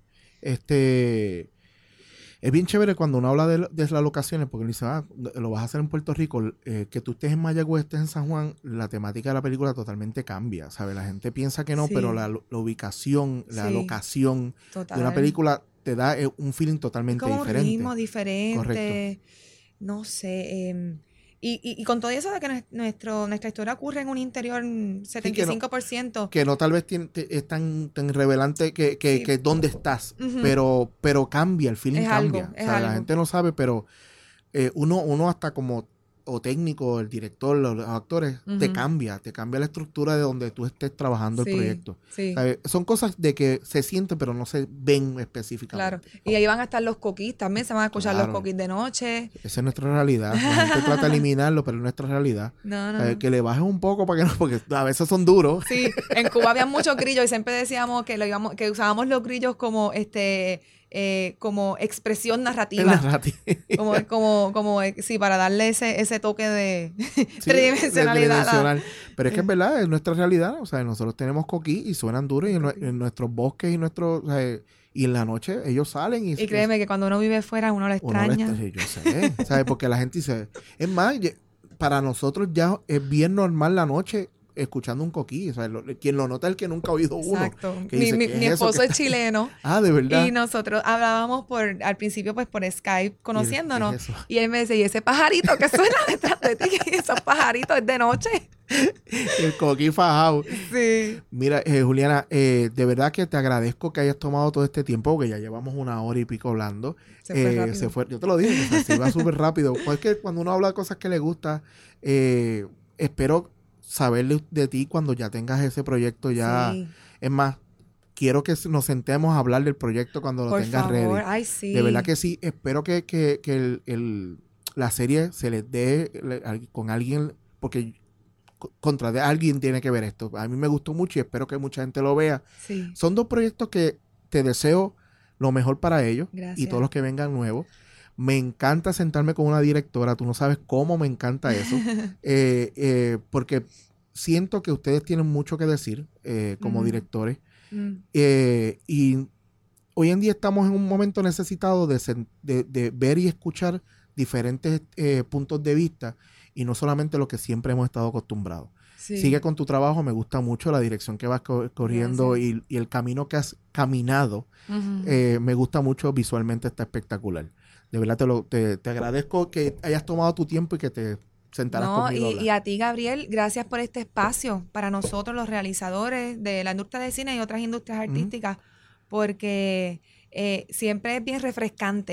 Este, es bien chévere cuando uno habla de, de las locaciones, porque uno dice, ah, lo vas a hacer en Puerto Rico, eh, que tú estés en Mayagüez, estés en San Juan, la temática de la película totalmente cambia, ¿sabes? La gente piensa que no, sí. pero la, la ubicación, la sí. locación Total. de una película te da eh, un feeling totalmente como diferente. Un ritmo diferente. Correcto. No sé, eh, Y, y, y con todo eso de que nuestro, nuestra historia ocurre en un interior setenta y cinco por ciento. Sí, que, no, que no tal vez tiene, es tan, tan revelante que, que, sí. que dónde estás, uh-huh. pero, pero cambia, el feeling es cambia. Algo, o sea, algo. La gente no sabe, pero eh, uno, uno hasta como o técnico, el director, los, los actores, uh-huh. te cambia, te cambia la estructura de donde tú estés trabajando sí, el proyecto. Sí. ¿Sabes? Son cosas de que se sienten, pero no se ven específicamente. Claro, y ahí van a estar los coquís también, se van a escuchar claro. los coquís de noche. Esa es nuestra realidad. La gente trata de eliminarlo, pero es nuestra realidad. No, no, no. Que le bajes un poco para que no, porque a veces son duros. Sí, en Cuba había muchos grillos y siempre decíamos que lo íbamos, que usábamos los grillos como este eh, como expresión narrativa. narrativa. Como, como, como sí, para darle ese, ese toque de sí, tridimensionalidad. tridimensional. Pero es que es verdad, es nuestra realidad. O sea, nosotros tenemos coquí y suenan duros y en, en nuestros bosques y nuestros, o sea, y en la noche ellos salen. Y, y créeme que cuando uno vive fuera uno lo extraña. Uno lo extraña, yo sé, ¿sabes? Porque la gente dice, es más, para nosotros ya es bien normal la noche escuchando un coquí. O sea, lo, quien lo nota es el que nunca ha oído uno. Exacto. Mi, dice, mi, mi esposo es, es chileno. Ah, ¿de verdad? Y nosotros hablábamos por, al principio pues por Skype, conociéndonos. ¿Y, y él me decía, ¿y ese pajarito que suena detrás de ti? Esos pajaritos es de noche. El coquí fajado. Sí. Mira, eh, Juliana, eh, de verdad que te agradezco que hayas tomado todo este tiempo, porque ya llevamos una hora y pico hablando. Se fue eh, rápido. Se fue, yo te lo dije, o sea, se va súper rápido. Pues es que cuando uno habla de cosas que le gusta, eh, espero saber de, de ti cuando ya tengas ese proyecto ya. Sí. Es más, quiero que nos sentemos a hablar del proyecto cuando lo Por tengas favor. ready. Ay, sí. De verdad que sí. Espero que, que, que el, el, la serie se les dé le, con alguien, porque contra de alguien tiene que ver esto. A mí me gustó mucho y espero que mucha gente lo vea. Sí. Son dos proyectos que te deseo lo mejor para ellos. Gracias. Y todos los que vengan nuevos. Me encanta sentarme con una directora. Tú no sabes cómo me encanta eso. eh, eh, porque siento que ustedes tienen mucho que decir eh, como uh-huh. directores. Uh-huh. Eh, y hoy en día estamos en un momento necesitado de, de, de ver y escuchar diferentes eh, puntos de vista y no solamente lo que siempre hemos estado acostumbrados. Sí. Sigue con tu trabajo, me gusta mucho la dirección que vas co- corriendo y, y el camino que has caminado. Uh-huh. eh, me gusta mucho, visualmente está espectacular. De verdad te, lo, te, te agradezco que hayas tomado tu tiempo y que te sentaras no, conmigo. Y, y a ti, Gabriel, gracias por este espacio para nosotros, los realizadores de la industria de cine y otras industrias artísticas, uh-huh. porque eh, siempre es bien refrescante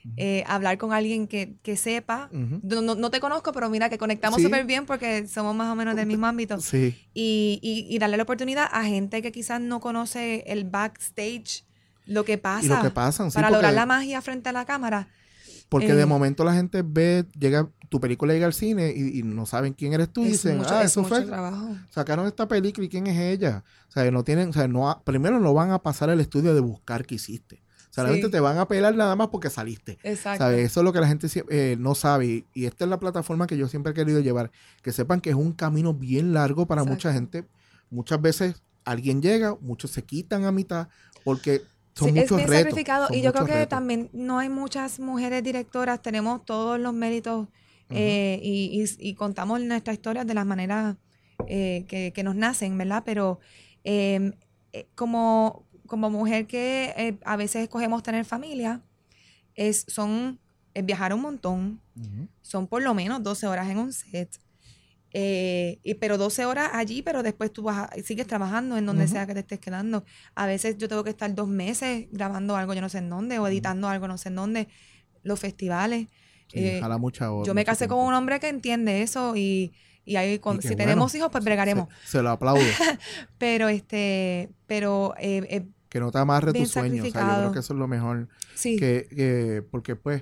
Uh-huh. eh, hablar con alguien que, que sepa. Uh-huh. No, no te conozco, pero mira, que conectamos súper sí. bien porque somos más o menos del mismo ámbito. Sí. Y, y, y darle la oportunidad a gente que quizás no conoce el backstage, lo que pasa. Y lo que pasan, sí, para porque, lograr la magia frente a la cámara. Porque eh, de momento la gente ve, llega, tu película llega al cine y, y no saben quién eres tú y dicen, mucho, ah, es eso mucho fue, trabajo. Sacaron esta película y quién es ella. O sea, no tienen, o sea, no, primero no van a pasar el estudio de buscar qué hiciste. Solamente sí. te van a pelar nada más porque saliste. Exacto. ¿Sabes? Eso es lo que la gente eh, no sabe. Y, y esta es la plataforma que yo siempre he querido llevar. Que sepan que es un camino bien largo para Exacto. mucha gente. Muchas veces alguien llega, muchos se quitan a mitad porque son sí, muchos es bien retos. Sacrificado. Son y yo creo que retos. también no hay muchas mujeres directoras. Tenemos todos los méritos uh-huh. eh, y, y, y contamos nuestras historias de las maneras eh, que, que nos nacen, ¿verdad? Pero eh, eh, como... como mujer que eh, a veces escogemos tener familia, es, son, es viajar un montón, uh-huh. son por lo menos doce horas en un set, eh, y, pero doce horas allí, pero después tú vas a, sigues trabajando en donde uh-huh. sea que te estés quedando. A veces yo tengo que estar dos meses grabando algo yo no sé en dónde, o editando uh-huh. algo no sé en dónde, los festivales. Sí, eh, jala mucha hora. Yo me casé tiempo. con un hombre que entiende eso y... Y ahí, con, y si bueno, tenemos hijos, pues bregaremos. Se, se lo aplaudo. pero, este, pero... Eh, eh, que no te amarre tu sueño. O sea, yo creo que eso es lo mejor. Sí. Que, que, porque, pues,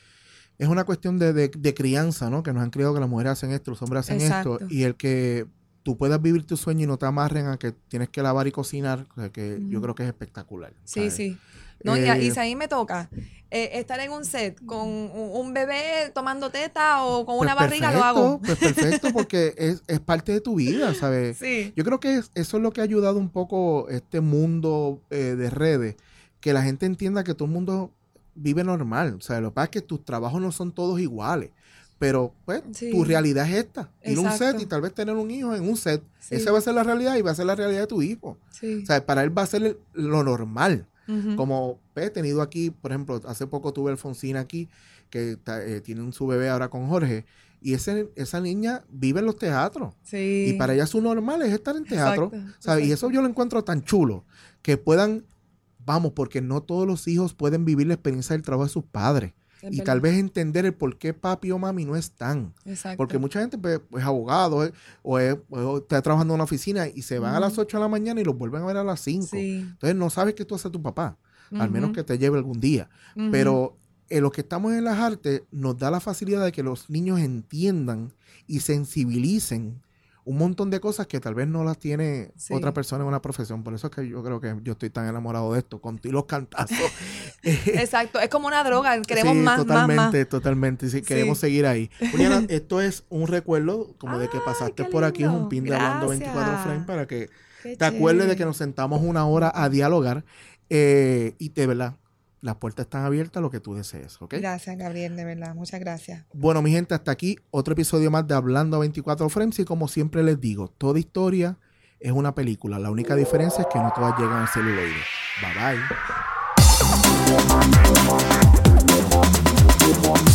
es una cuestión de, de, de crianza, ¿no? Que nos han criado que las mujeres hacen esto, los hombres hacen Exacto. esto. Y el que tú puedas vivir tu sueño y no te amarren a que tienes que lavar y cocinar, o sea, que mm. yo creo que es espectacular. Sí, ¿sabes? sí. No, eh, y, y si ahí me toca eh, estar en un set con un bebé tomando teta o con pues una barriga, perfecto, lo hago. Pues perfecto, porque es, es parte de tu vida, ¿sabes? Sí. Yo creo que es, eso es lo que ha ayudado un poco este mundo eh, de redes, que la gente entienda que todo el mundo vive normal. O sea, lo que pasa es que tus trabajos no son todos iguales. Pero, pues, sí. tu realidad es esta. Ir a un set y tal vez tener un hijo en un set. Sí. Esa va a ser la realidad y va a ser la realidad de tu hijo. Sí. O sea, para él va a ser el, lo normal. Uh-huh. Como he tenido aquí, por ejemplo, hace poco tuve a Alfonsina aquí, que eh, tiene un, su bebé ahora con Jorge, y ese, esa niña vive en los teatros. Sí. Y para ella su normal es estar en teatro. Exacto, ¿sabes? exacto. Y eso yo lo encuentro tan chulo, que puedan, vamos, porque no todos los hijos pueden vivir la experiencia del trabajo de sus padres. Es y verdad. Tal vez entender el por qué papi o mami no están. Exacto. Porque mucha gente pues, es abogado eh, o, es, o está trabajando en una oficina y se van uh-huh. a las ocho de la mañana y los vuelven a ver a las cinco. Sí. Entonces no sabes qué tú haces tu papá, uh-huh. al menos que te lleve algún día. Uh-huh. Pero en los que estamos en las artes nos da la facilidad de que los niños entiendan y sensibilicen un montón de cosas que tal vez no las tiene sí. otra persona en una profesión. Por eso es que yo creo que yo estoy tan enamorado de esto, con ti los cantazos. Exacto, es como una droga, queremos sí, más, totalmente, más, más. Totalmente, sí, queremos sí. seguir ahí. Juliana, esto es un recuerdo como de que pasaste por aquí, es un pin de Hablando veinticuatro Frames para que qué te acuerdes de que nos sentamos una hora a dialogar eh, y de verdad, las puertas están abiertas a lo que tú desees, ¿ok? Gracias, Gabriel, de verdad. Muchas gracias. Bueno, mi gente, hasta aquí otro episodio más de Hablando veinticuatro Frames. Y como siempre les digo, toda historia es una película. La única diferencia es que no todas llegan al celuloide. Bye, bye.